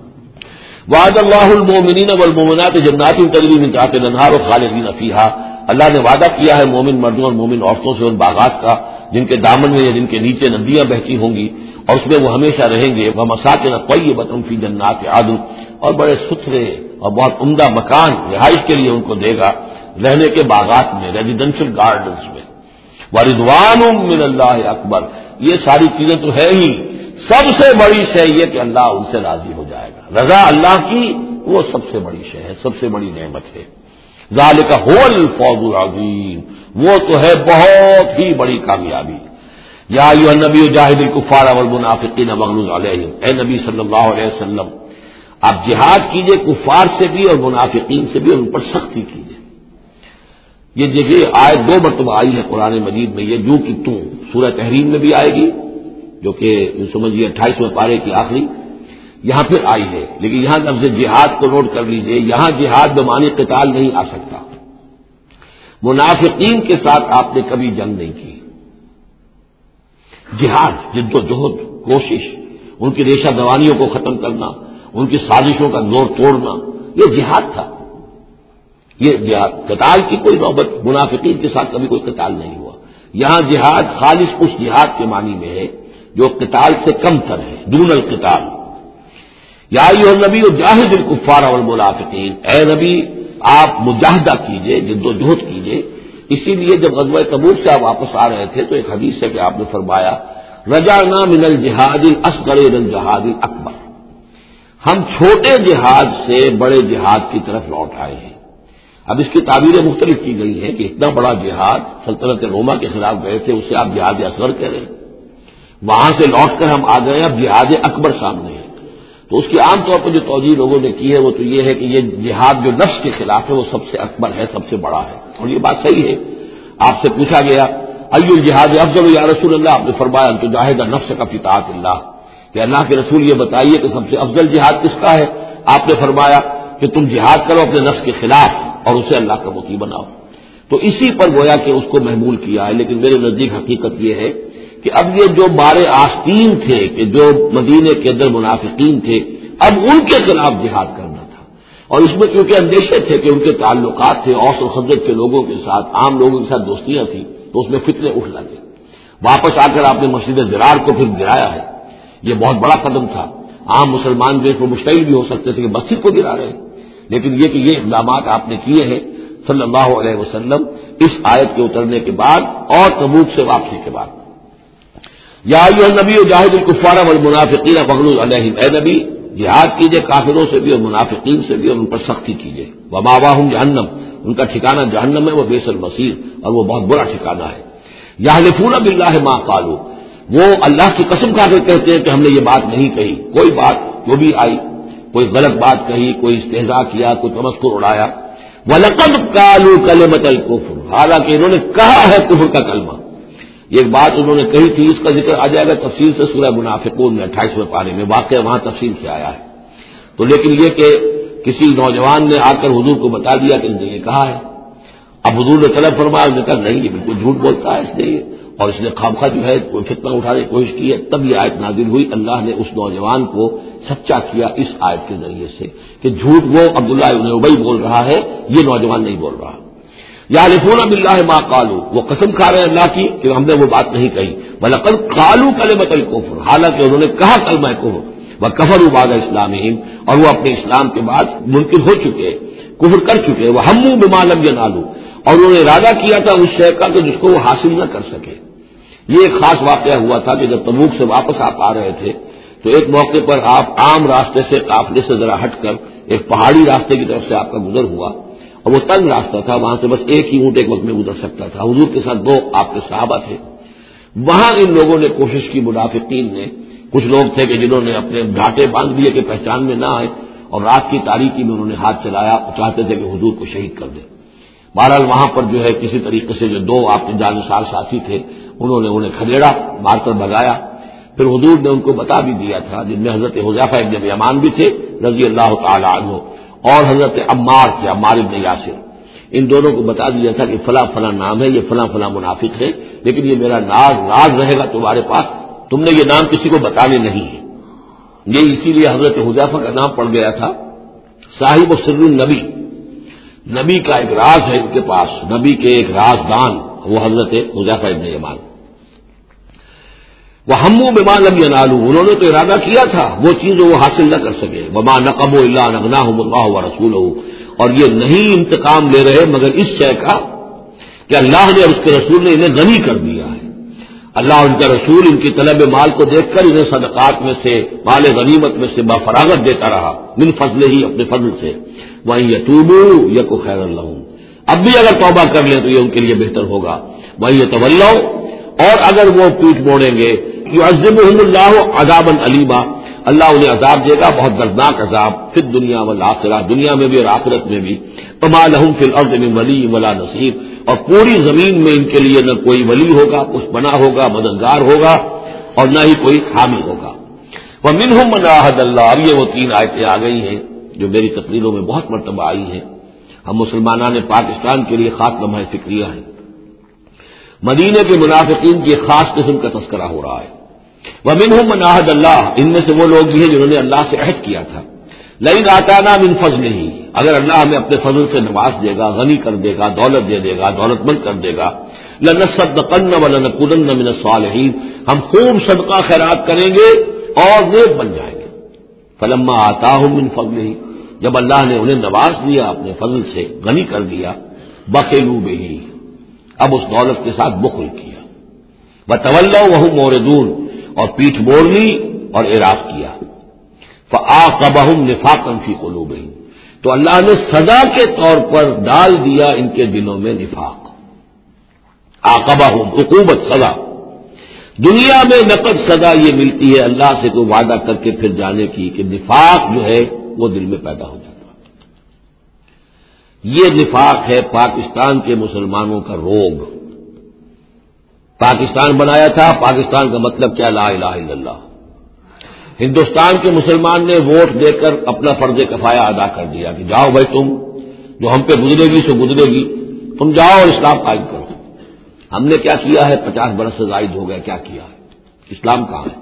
وعد اللہ المؤمنین والمؤمنات جنات تجری من تحتها الانہار خالدین فیہا، اللہ نے وعدہ کیا ہے مومن مردوں اور مومن عورتوں سے ان باغات کا جن کے دامن میں یا جن کے نیچے ندیاں بہتی ہوں گی، اور اس میں وہ ہمیشہ رہیں گے. ومساکن طیبۃ فی جنات عدن، اور بڑے ستھرے اور بہت عمدہ مکان رہائش کے لیے ان کو دے گا، رہنے کے باغات میں، ریزیڈینشل گارڈنز میں. ورضوان من اللہ اکبر، یہ ساری چیزیں تو ہے ہی، سب سے بڑی شے یہ کہ اللہ ان سے راضی ہو جائے گا. رضا اللہ کی وہ سب سے بڑی شے ہے، سب سے بڑی نعمت ہے. ذالک هو الفوز العظیم، وہ تو ہے بہت ہی بڑی کامیابی. یا ایھا النبی جاہد الکفار والمنافقین واغلظ علیہم، اے نبی صلی اللہ علیہ وسلم آپ جہاد کیجئے کفار سے بھی اور منافقین سے بھی، اور ان پر سختی کیجئے۔ یہ دیکھیے آیت دو مرتبہ آئی ہے قرآن مجید میں، یہ جو کہ تم سورہ تحریم میں بھی آئے گی جو کہ سمجھیے اٹھائیسویں پارے کی آخری، یہاں پھر آئی ہے، لیکن یہاں لفظ جہاد کو نوٹ کر لیجئے، یہاں جہاد بمعنی قتال نہیں آ سکتا۔ منافقین کے ساتھ آپ نے کبھی جنگ نہیں کی، جہاد جد و جہد کوشش، ان کی ریشہ دوانیوں کو ختم کرنا، ان کی سازشوں کا زور توڑنا، یہ جہاد تھا، یہ جہاد۔ قتال کی کوئی نوبت منافقین کے ساتھ کبھی کوئی قتال نہیں ہوا۔ یہاں جہاد خالص اس جہاد کے معنی میں ہے جو قتال سے کم تر ہے، دون القتال۔ یا ایھا النبی جاہد الکفار والمنافقین، اے نبی آپ مجاہدہ کیجئے، جد و جہد کیجئے۔ اسی لیے جب غزوہ تبوک سے آپ واپس آ رہے تھے تو ایک حدیث ہے کہ آپ نے فرمایا رجعنا من الجہاد الاصغر الى الجہاد الاکبر، ہم چھوٹے جہاد سے بڑے جہاد کی طرف لوٹ آئے ہیں۔ اب اس کی تعبیریں مختلف کی گئی ہیں کہ اتنا بڑا جہاد سلطنت روما کے خلاف گئے تھے، اسے آپ جہاد اصغر کہہ رہے ہیں، وہاں سے لوٹ کر ہم آ گئے، اب جہاد اکبر سامنے ہے۔ تو اس کی عام طور پر جو توجیہ لوگوں نے کی ہے وہ تو یہ ہے کہ یہ جہاد جو نفس کے خلاف ہے وہ سب سے اکبر ہے، سب سے بڑا ہے، اور یہ بات صحیح ہے۔ آپ سے پوچھا گیا ای الجہاد افضل یا رسول اللہ، آپ نے فرمایا ان تجاہد نفسک فی طاعت اللہ، کہ اللہ کے رسول یہ بتائیے کہ سب سے افضل جہاد کس کا ہے؟ آپ نے فرمایا کہ تم جہاد کرو اپنے نفس کے خلاف اور اسے اللہ کا مطیع بناؤ۔ تو اسی پر گویا کہ اس کو محمول کیا ہے، لیکن میرے نزدیک حقیقت یہ ہے کہ اب یہ جو بارے آستین تھے کہ جو مدینے کے اندر منافقین تھے، اب ان کے خلاف جہاد کرنا تھا، اور اس میں کیونکہ اندیشے تھے کہ ان کے تعلقات تھے اوس و خزرج کے لوگوں کے ساتھ، عام لوگوں کے ساتھ دوستیاں تھیں، تو اس میں فتنے اٹھ لگے۔ واپس آ کر آپ نے مسجد ضرار کو پھر گرایا ہے، یہ بہت بڑا قدم تھا۔ عام مسلمان جو اس میں مشتعل بھی ہو سکتے تھے کہ مسجد کو گرا رہے ہیں، لیکن یہ کہ یہ اقدامات آپ نے کیے ہیں صلی اللہ علیہ وسلم اس آیت کے اترنے کے بعد اور تبوک سے واپسی کے بعد۔ یا ایھا النبی جاہد الکفار والمنافقین واغلظ علیہم، اے نبی جہاد کیجئے کافروں سے بھی اور منافقین سے بھی اور ان پر سختی کیجئے۔ ومأواہم جہنم، ان کا ٹھکانہ جہنم ہے، وہ بئس المصیر، اور وہ بہت برا ٹھکانہ ہے۔ یحلفون باللہ ما قالوا، وہ اللہ کی قسم کھا کر کہتے ہیں کہ ہم نے یہ بات نہیں کہی، کوئی بات جو بھی آئی، کوئی غلط بات کہی، کوئی استہزاء کیا، کوئی تمسخر اڑایا۔ وَلَقَدْ قَالُوا كَلِمَةَ الْكُفْرِ، حالانکہ انہوں نے کہا ہے کفر کا کلمہ، یہ ایک بات انہوں نے کہی تھی، اس کا ذکر آ جائے گا تفصیل سے سورہ منافقون میں اٹھائیسویں پارے میں، واقعہ وہاں تفصیل سے آیا ہے۔ تو لیکن یہ کہ کسی نوجوان نے آ کر حضور کو بتا دیا کہ اس نے یہ کہا ہے، اب حضور نے طلب فرمایا، اس نے کہا نہیں یہ بالکل جھوٹ بولتا ہے اس نے یہ، اور اس نے خامخواہ جو ہے کوئی فتنہ اٹھانے کی کوشش کی ہے۔ تب یہ آیت نازل ہوئی، اللہ نے اس نوجوان کو سچا کیا اس آیت کے ذریعے سے کہ جھوٹ وہ عبداللہ ابن ابی بول رہا ہے، یہ نوجوان نہیں بول رہا۔ یحلفون باللہ ما قالوا، وہ قسم کھا رہے ہیں اللہ کی کہ ہم نے وہ بات نہیں کہی۔ وَلَقَدْ قَالُوا كَلِمَةَ الْكُفْرِ، حالانکہ انہوں نے کہا کلمہ کفر، وَكَفَرُوا بَعْدَ اسلامہم، اور وہ اپنے اسلام کے بعد منکر ہو چکے، کفر کر چکے۔ وَهَمُّوا بِمَا لَمْ يَنَالُوا، اور انہوں نے ارادہ کیا تھا اس شے کا کہ جس کو وہ حاصل نہ کر سکے۔ یہ ایک خاص واقعہ ہوا تھا کہ جب تبوک سے واپس آپ آ رہے تھے تو ایک موقع پر آپ عام راستے سے قافلے سے ذرا ہٹ کر ایک پہاڑی راستے کی طرف سے آپ کا گزر ہوا، اور وہ تنگ راستہ تھا، وہاں سے بس ایک ہی اونٹ ایک وقت میں گزر سکتا تھا، حضور کے ساتھ دو آپ کے صحابہ تھے۔ وہاں ان لوگوں نے کوشش کی، منافقین نے، کچھ لوگ تھے کہ جنہوں نے اپنے ڈھانٹے باندھ دیے کہ پہچان میں نہ آئے، اور رات کی تاریکی میں انہوں نے ہاتھ چلایا، چاہتے تھے کہ حضور کو شہید کر دیں۔ بہرحال وہاں پر جو ہے کسی طریقے سے جو دو آپ کے جانثار ساتھی تھے انہوں نے انہیں کھدیڑا، مار کر بھگایا۔ پھر حضور نے ان کو بتا بھی دیا تھا، جن میں حضرت حذیفہ ابن یمان بھی تھے رضی اللہ تعالی عنہ، اور حضرت عمار تھے، عمار ابن یاسر، ان دونوں کو بتا دیا تھا کہ فلاں فلاں نام ہے، یہ فلاں فلاں منافق ہے، لیکن یہ میرا ناز راز رہے گا تمہارے پاس، تم نے یہ نام کسی کو بتانے نہیں ہے۔ یہ اسی لیے حضرت حذیفہ کا نام پڑ گیا تھا صاحب سر النبی، نبی کا ایک راز ہے ان کے پاس، نبی کے ایک رازدان، وہ حضرت حذیفہ ابن یمان۔ وَهَمُّوا بِمَا لَمْ يَنَالُوا، انہوں نے تو ارادہ کیا تھا وہ چیز جو وہ حاصل نہ کر سکے۔ وَمَا نَقَمُوا إِلَّا أَنْ أَغْنَاهُمُ اللَّهُ وَرَسُولُهُ، اور یہ نہیں انتقام لے رہے مگر اس شے کا کہ اللہ نے اور اس کے رسول نے انہیں غنی کر دیا ہے۔ اللہ اور ان کا رسول ان کی طلب مال کو دیکھ کر انہیں صدقات میں سے، مال غنیمت میں سے بفراغت دیتا رہا، من فضلہ ہی، اپنے فضل سے۔ وَإِن يَتُوبُوا يَكُ خَيْرًا لَّهُمْ، اب بھی اگر توبہ کر لیں تو یہ ان کے لیے بہتر ہوگا۔ وَإِن يَتَوَلَّوْا، اور اگر وہ پیٹ موڑیں گے یعذبہم اللہ عذابا علیما، اللہ انہیں عذاب دے گا بہت دردناک عذاب، فی الدنیا والآخرہ، دنیا میں بھی اور آخرت میں بھی، فما لہم فی الارض من ولی ولا نصیر، اور پوری زمین میں ان کے لیے نہ کوئی ولی ہوگا، کچھ بنا ہوگا، مددگار ہوگا، اور نہ ہی کوئی حامی ہوگا۔ ومنہم من عاہد اللہ، اب یہ وہ تین آیتیں آ گئی ہیں جو میری تقریروں میں بہت مرتبہ آئی ہیں، ہم مسلمانان پاکستان کے لیے خاص لمحہ فکریہ ہیں۔ مدینے کے منافقین کی ایک خاص قسم کا تذکرہ ہو رہا ہے۔ ومنہم من عاہد اللہ، ان میں سے وہ لوگ بھی ہیں جنہوں نے اللہ سے عہد کیا تھا، لئن آتانا من فضلہ، اگر اللہ ہمیں اپنے فضل سے نواز دے گا، غنی کر دے گا، دولت دے دے گا، دولت مند کر دے گا، لنصدقن ولنکونن من الصالحین، ہم خوب صدقہ خیرات کریں گے اور نیک بن جائیں گے۔ فلما آتاہم من فضلہ، جب اللہ نے انہیں نواز دیا اپنے فضل سے، غنی کر دیا، بخلوا بہ، اب اس دولت کے ساتھ بخل کیا، وتولوا وہم موردون، اور پیٹھ موڑ لی اور اعراض کیا، فعاقبہم نفاقا فی قلوبہم، تو اللہ نے سزا کے طور پر ڈال دیا ان کے دلوں میں نفاق۔ عاقبہم عقوبت، سزا، دنیا میں نقد سزا یہ ملتی ہے اللہ سے کوئی وعدہ کر کے پھر جانے کی کہ نفاق جو ہے وہ دل میں پیدا ہو جاتا ہے۔ یہ نفاق ہے پاکستان کے مسلمانوں کا روگ۔ پاکستان بنایا تھا، پاکستان کا مطلب کیا؟ لا الہ الا اللہ۔ ہندوستان کے مسلمان نے ووٹ دے کر اپنا فرض کفایہ ادا کر دیا کہ جاؤ بھائی، تم جو ہم پہ گزرے گی سو گزرے گی، تم جاؤ اور اسلام قائم کرو۔ ہم نے کیا کیا ہے؟ پچاس برس سے زائد ہو گیا، کیا کیا ہے؟ اسلام کہاں ہے؟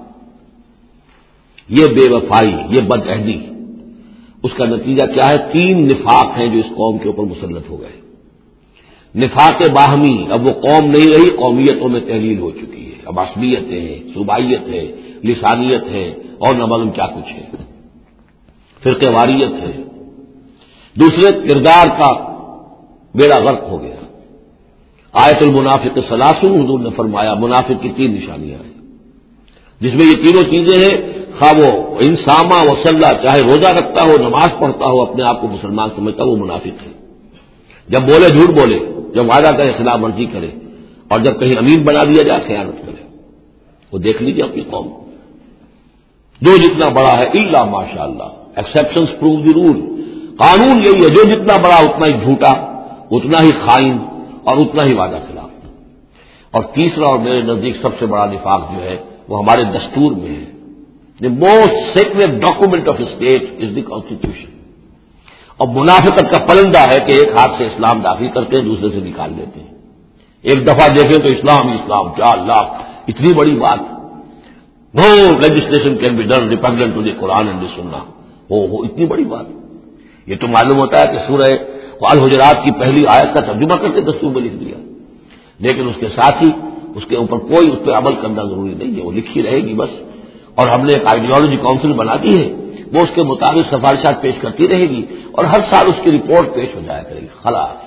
یہ بے وفائی، یہ بد عہدی، اس کا نتیجہ کیا ہے؟ تین نفاق ہیں جو اس قوم کے اوپر مسلط ہو گئے۔ نفاق باہمی، اب وہ قوم نہیں رہی، قومیتوں میں تحلیل ہو چکی ہے، اب عصبیت ہے، صوبائیت ہے، لسانیت ہے، اور نہ معلوم کیا کچھ ہے، فرقہ واریت ہے۔ دوسرے، کردار کا بیڑا غرق ہو گیا۔ آیت المنافق ثلاث، حضور نے فرمایا منافق کی تین نشانیاں ہیں، جس میں یہ تینوں چیزیں ہیں، خواہ وہ انسامہ وصلہ، چاہے روزہ رکھتا ہو، نماز پڑھتا ہو، اپنے آپ کو مسلمان سمجھتا ہو، وہ منافق ہے۔ جب بولے جھوٹ بولے، جب وعدہ کرے خلاف ورزی کرے، اور جب کہیں امین بنا دیا جائے خیانت کرے۔ وہ دیکھ لیجیے اپنی قوم کو، جو جتنا بڑا ہے الا ماشاء اللہ، ایکسپشنز پروو دی رول، قانون یہی ہے، جو جتنا بڑا اتنا ہی جھوٹا، اتنا ہی خائن، اور اتنا ہی وعدہ خلاف۔ اور تیسرا اور میرے نزدیک سب سے بڑا نفاق جو ہے وہ ہمارے دستور میں ہے۔ The most secret document of state is the constitution. اور منافقت کا پلندہ ہے کہ ایک ہاتھ سے اسلام داخل کرتے ہیں، دوسرے سے نکال لیتے ہیں۔ ایک دفعہ دیکھیں تو اسلام اسلام، کیا اللہ، اتنی بڑی بات، no legislation can be done repugnant to the Quran and the Sunnah, ہو ہو اتنی بڑی بات۔ یہ تو معلوم ہوتا ہے کہ سورہ الحجرات کی پہلی آیت کا ترجمہ کرتے دستور میں لکھ دیا، لیکن اس کے ساتھ ہی اس کے اوپر کوئی اس پہ عمل کرنا ضروری نہیں ہے، وہ لکھی رہے گی بس۔ اور ہم نے ایک آئیڈیالوجی کاؤنسل بنا دی ہے، وہ اس کے مطابق سفارشات پیش کرتی رہے گی، اور ہر سال اس کی رپورٹ پیش ہو جایا کرے گی، خلاص۔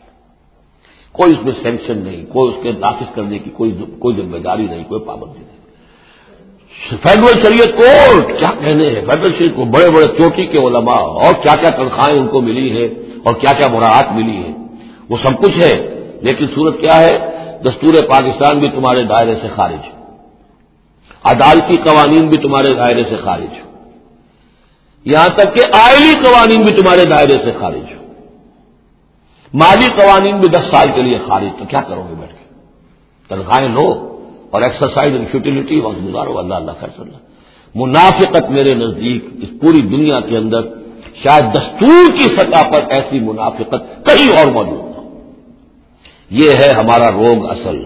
کوئی اس میں سینکشن نہیں، کوئی اس کے نافذ کرنے کی کوئی کوئی ذمہ داری نہیں، کوئی پابندی نہیں۔ فیڈرل شریعت کورٹ، کیا کہنے ہیں فیڈرل شریعت کو، بڑے بڑے چوٹی کے علماء، اور کیا کیا تنخواہیں ان کو ملی ہے، اور کیا کیا مراعات ملی ہے، وہ سب کچھ ہے، لیکن صورت کیا ہے؟ دستور پاکستان بھی تمہارے دائرے سے خارج، عدالتی قوانین بھی تمہارے دائرے سے خارج، یہاں تک کہ آئلی قوانین بھی تمہارے دائرے سے خارج، مالی قوانین بھی دس سال کے لیے خارج۔ تو کیا کرو گے بیٹھ کے؟ تنخواہیں لو اور ایکسرسائز اینڈ فیوٹیلٹی وقت گزارو، اللہ اللہ خیر صلی اللہ۔ منافقت میرے نزدیک اس پوری دنیا کے اندر شاید دستور کی سطح پر ایسی منافقت کہیں اور موجود نہ ہو۔ یہ ہے ہمارا روگ اصل۔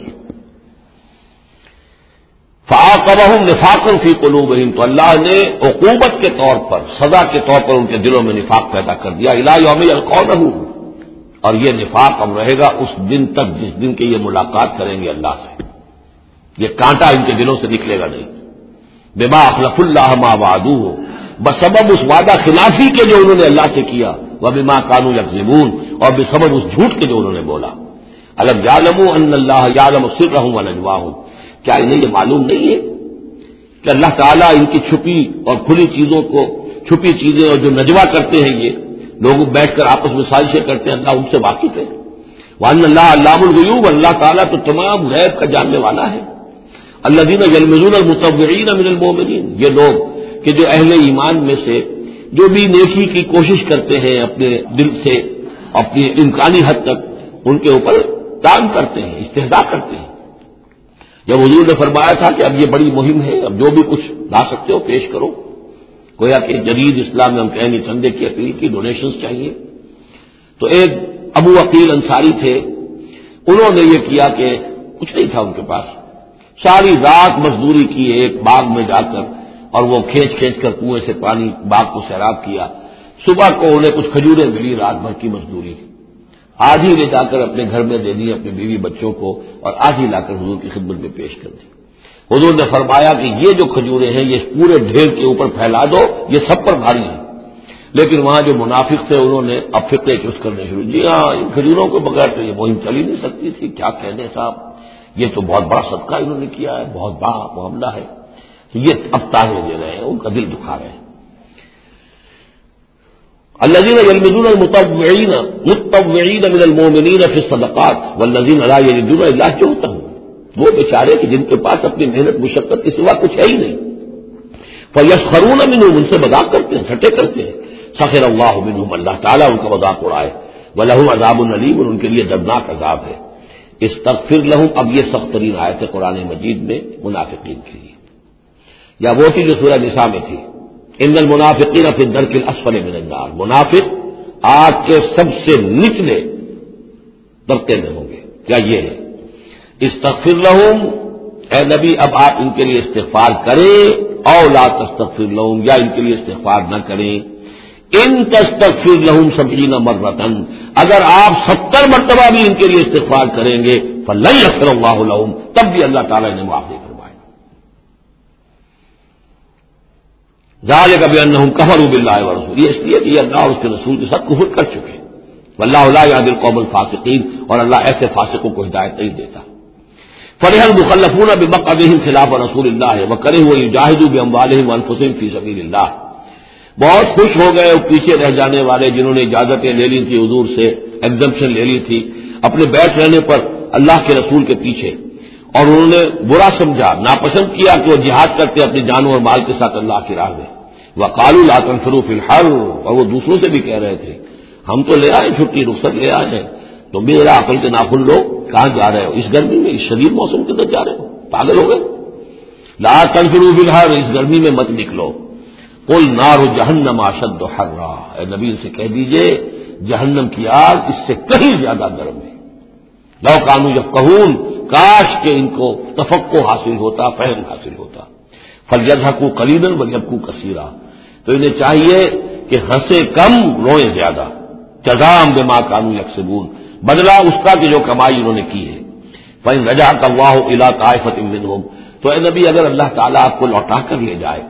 فعاقبہم نفاقا فی قلوبہم، تو اللہ نے عقوبت کے طور پر، سزا کے طور پر ان کے دلوں میں نفاق پیدا کر دیا، الی یوم یلقونہ، اور یہ نفاق اب رہے گا اس دن تک جس دن کے یہ ملاقات کریں گے اللہ سے، یہ کانٹا ان کے دلوں سے نکلے گا نہیں۔ بما اخلف اللہ ما وعدوہ، بسبب اس وعدہ خلافی کے جو انہوں نے اللہ سے کیا، وبما کانوا یکذبون، اور بسبب اس جھوٹ کے جو انہوں نے بولا۔ الم یعلموا ان اللہ یعلم سرهم ونجواهم، کیا انہیں یہ معلوم نہیں ہے کہ اللہ تعالیٰ ان کی چھپی اور کھلی چیزوں کو، چھپی چیزیں اور جو نجوا کرتے ہیں یہ لوگ بیٹھ کر آپس میں سازشیں کرتے ہیں، اللہ ان سے واقف ہے۔ وان اللہ علام الغیوب، اللہ تعالیٰ تو تمام غیب کا جاننے والا ہے۔ الذین یلمزون المطوعین من المؤمنین، یہ لوگ کہ جو اہل ایمان میں سے جو بھی نیکی کی کوشش کرتے ہیں اپنے دل سے اپنی امکانی حد تک، ان کے اوپر کام کرتے ہیں، استہزاء کرتے ہیں۔ جب حضور نے فرمایا تھا کہ اب یہ بڑی مہم ہے، اب جو بھی کچھ لا سکتے ہو پیش کرو، گویا کہ جدید اسلام میں ہم کہیں گے چندے کی اپیل کی، ڈونیشنز چاہیے، تو ایک ابو عقیل انصاری تھے، انہوں نے یہ کیا کہ کچھ نہیں تھا ان کے پاس، ساری رات مزدوری کی ایک باغ میں جا کر، اور وہ کھینچ کھینچ کر کنویں سے پانی باغ کو سیراب کیا، صبح کو انہیں کچھ کھجوریں ملی، رات بھر کی مزدوری، آدھی لے جا کر اپنے گھر میں دے دی اپنی بیوی بچوں کو، اور آدھی لا کر حضور کی خدمت میں پیش کر دی۔ حضور نے فرمایا کہ یہ جو کھجوریں ہیں یہ پورے ڈھیر کے اوپر پھیلا دو، یہ سب پر بھاری ہیں۔ لیکن وہاں جو منافق تھے انہوں نے اب فقے چست کرنے شروع، جی ہاں ان کھجوروں کے بغیر تو یہ مہم چل ہی نہیں سکتی تھی، کیا کہنے صاحب، یہ تو بہت بڑا صدقہ انہوں نے کیا ہے، بہت بڑا معاملہ ہے، یہ اب تانے دے رہے ہیں، ان کا دل دکھا رہے ہیں۔ الذین یلمزون المطوعین مطوعین من المؤمنین فی الصدقات والذین لا یجدون الا جہدهم، وہ بیچارے کہ جن کے پاس اپنی محنت مشقت کے سوا کچھ ہے ہی نہیں، فیسخرون منہم، ان سے مذاق کرتے ہیں، ٹھٹے کرتے ہیں، سخر اللہ منہم، اللہ تعالیٰ ان کا مذاق اڑائے، ولہم عذاب علیم، اور ان کے لیے دردناک عذاب ہے۔ استغفر لہم، اب یہ سخت ترین آیت ہے قرآن مجید میں منافقین کے لیے، یا وہ تھی جو سورہ نساء میں تھی، ان المنافقین فی الدرک الاسفل من النار، منافق آگ کے سب سے نچلے طبقے میں ہوں گے، کیا یہ ہے؟ استغفر لہم، اے نبی اب آپ ان کے لیے استغفار کریں، او لا تستغفر لہم، یا ان کے لیے استغفار نہ کریں، ان تستغفر لہم سبعین مرۃ، اگر آپ ستر مرتبہ بھی ان کے لیے استغفار کریں گے، فلن یغفر اللہ لہم، تب بھی اللہ تعالیٰ انہیں معاف نہیں فرمائے گا۔ ذالک بانہم کفروا باللہ ورسولہ، یہ اس لیے کہ یہ اللہ اور اس کے رسول کے ساتھ کفر کر چکے، واللہ لا یہدی القوم الفاسقین، اور اللہ ایسے فاسقوں کو ہدایت نہیں دیتا۔ فرح المخلفون بمقعدهم خلاف رسول اللہ وکرہوا ان یجاہدوا باموالہم وانفسہم فی سبیل اللہ، بہت خوش ہو گئے وہ پیچھے رہ جانے والے جنہوں نے اجازتیں لے لی تھی حضور سے، ایگزمپشن لے لی تھی اپنے بیٹھ رہنے پر اللہ کے رسول کے پیچھے، اور انہوں نے برا سمجھا، ناپسند کیا کہ وہ جہاد کرتے اپنی جانوں اور مال کے ساتھ اللہ کی راہ میں، وقالوا لا تنفروا فی الحر، اور وہ دوسروں سے بھی کہہ رہے تھے ہم تو لے آئے چھٹی، رخصت لے آئے ہیں، تم بھی ذرا عقل کے ناخن لو، کہاں جا رہے ہو اس گرمی میں، اس شدید موسم کے اندر جا رہے ہو، پاگل ہو گئے، لا تنفروا فی الحر، اس گرمی میں مت نکلو، قل نار جہنم اشد حرا، اے نبی سے کہہ دیجئے جہنم کی آگ اس سے کہیں زیادہ گرم ہے، لو کانوا یفقہون، کاش کہ ان کو تفقہ حاصل ہوتا، فہم حاصل ہوتا، فلیضحکوا قلیلا ولیبکوا کثیرا، تو انہیں چاہیے کہ ہنسے کم روئیں زیادہ، جزاء بما کانوا یکسبون، بدلہ اس کا کہ جو کمائی انہوں نے کی ہے، فإن رجعك الله إلى طائفة منهم، تو اے نبی اگر اللہ تعالیٰ آپ کو لوٹا کر لے جائے،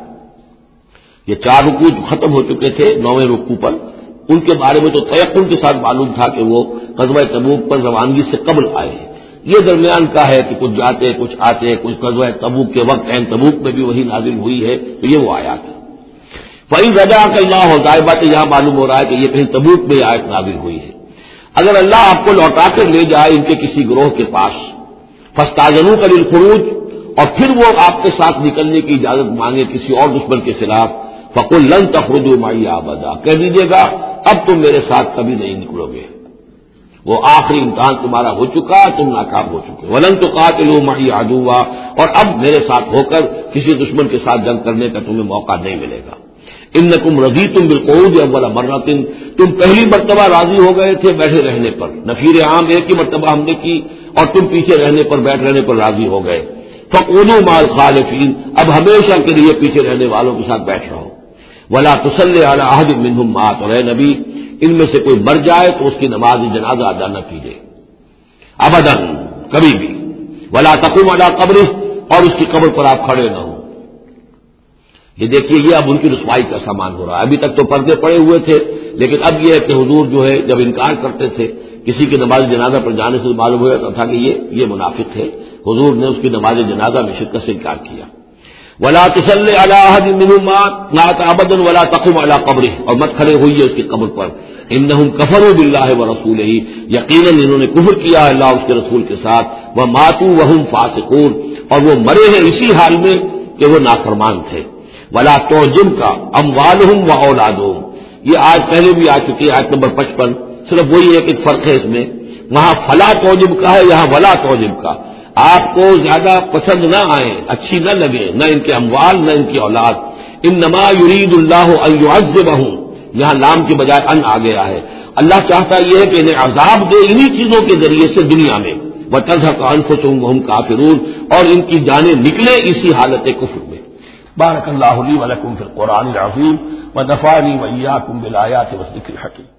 یہ چار رکوع ختم ہو چکے تھے، نویں رکوع پر ان کے بارے میں تو تیقن کے ساتھ معلوم تھا کہ وہ غزوہ تبوک پر روانگی سے قبل آئے ہیں، یہ درمیان کا ہے کہ کچھ جاتے کچھ آتے، کچھ غزوہ تبوک کے وقت عین تبوک میں بھی وہی نازل ہوئی ہے، تو یہ وہ آیات ہے۔ فإن رجعك الله، ظاہر بات ہے یہاں معلوم ہو رہا ہے کہ یہ کہیں تبوک میں آیت نازل ہوئی ہے، اگر اللہ آپ کو لوٹا کر لے جائے ان کے کسی گروہ کے پاس، فاستأذنوك للخروج، اور پھر وہ آپ کے ساتھ نکلنے کی اجازت مانگے کسی اور دشمن کے خلاف، فقل لن تخرجوا معي ابدا، کہہ دیجیے گا اب تم میرے ساتھ کبھی نہیں نکلو گے، وہ آخری امتحان تمہارا ہو چکا، تم ناکام ہو چکے، ولن تقاتلوا معي عدوا، اور اب میرے ساتھ ہو کر کسی دشمن کے ساتھ جنگ کرنے کا تمہیں موقع نہیں ملے گا۔ انکم رضیتم بالقعود اول مرۃ، تم پہلی مرتبہ راضی ہو گئے تھے بیٹھے رہنے پر، نفیر عام ایک ہی مرتبہ ہم نے کی اور تم پیچھے رہنے پر بیٹھ رہنے پر راضی ہو گئے، فقعدوا مع الخالفین، اب ہمیشہ کے لیے پیچھے رہنے والوں کے ساتھ بیٹھ رہو، ولا تصلی علی احد منهم مات، اور اے نبی ان میں سے کوئی مر جائے تو اس کی نماز جنازہ ادا نہ کیجیے ابدا، کبھی بھی، ولا تقم علی قبرہ، اور اس کی قبر پر آپ کھڑے نہ ہوں۔ یہ دیکھیے یہ اب ان کی رسوائی کا سامان ہو رہا ہے، ابھی تک تو پردے پڑے ہوئے تھے، لیکن اب یہ ہے کہ حضور جو ہے جب انکار کرتے تھے کسی کی نماز جنازہ پر جانے سے معلوم ہو جاتا تھا کہ یہ یہ منافق ہے، حضور نے اس کی نماز جنازہ میں شرکت سے انکار کیا۔ ولا تصلی علی احد منهم مات ابدا ولا تقم علی قبرہ، اور مت کھڑے ہوئیے اس کی قبر پر، انہم کفروا باللہ ورسولہ، یقیناً انہوں نے کفر کیا اللہ اس کے رسول کے ساتھ، وماتوا وهم فاسقون، اور وہ مرے ہیں اسی حال میں کہ وہ نافرمان تھے. ولا تعجب کا اموالہم و اولادہم، یہ آج پہلے بھی آ چکی ہے، آیت نمبر پچپن. صرف وہی ایک ایک فرق ہے اس میں، وہاں فلا تعجب کا ہے، یہاں ولا تعجب کا. آپ کو زیادہ پسند نہ آئے، اچھی نہ لگے، نہ ان کے اموال نہ ان کی اولاد. انما یرید اللہ ان یعذبہم، یہاں لام کے بجائے ان آ گیا ہے. اللہ چاہتا یہ ہے کہ انہیں عذاب دے انہی چیزوں کے ذریعے سے دنیا میں، وتذھب انفسہم وہم کافرون، اور ان کی جانیں نکلے اسی حالت کفر میں. بارک اللہ لی ولکم فی القرآن العظیم ونفعنی وإیاکم بالآیات والذکر الحکیم.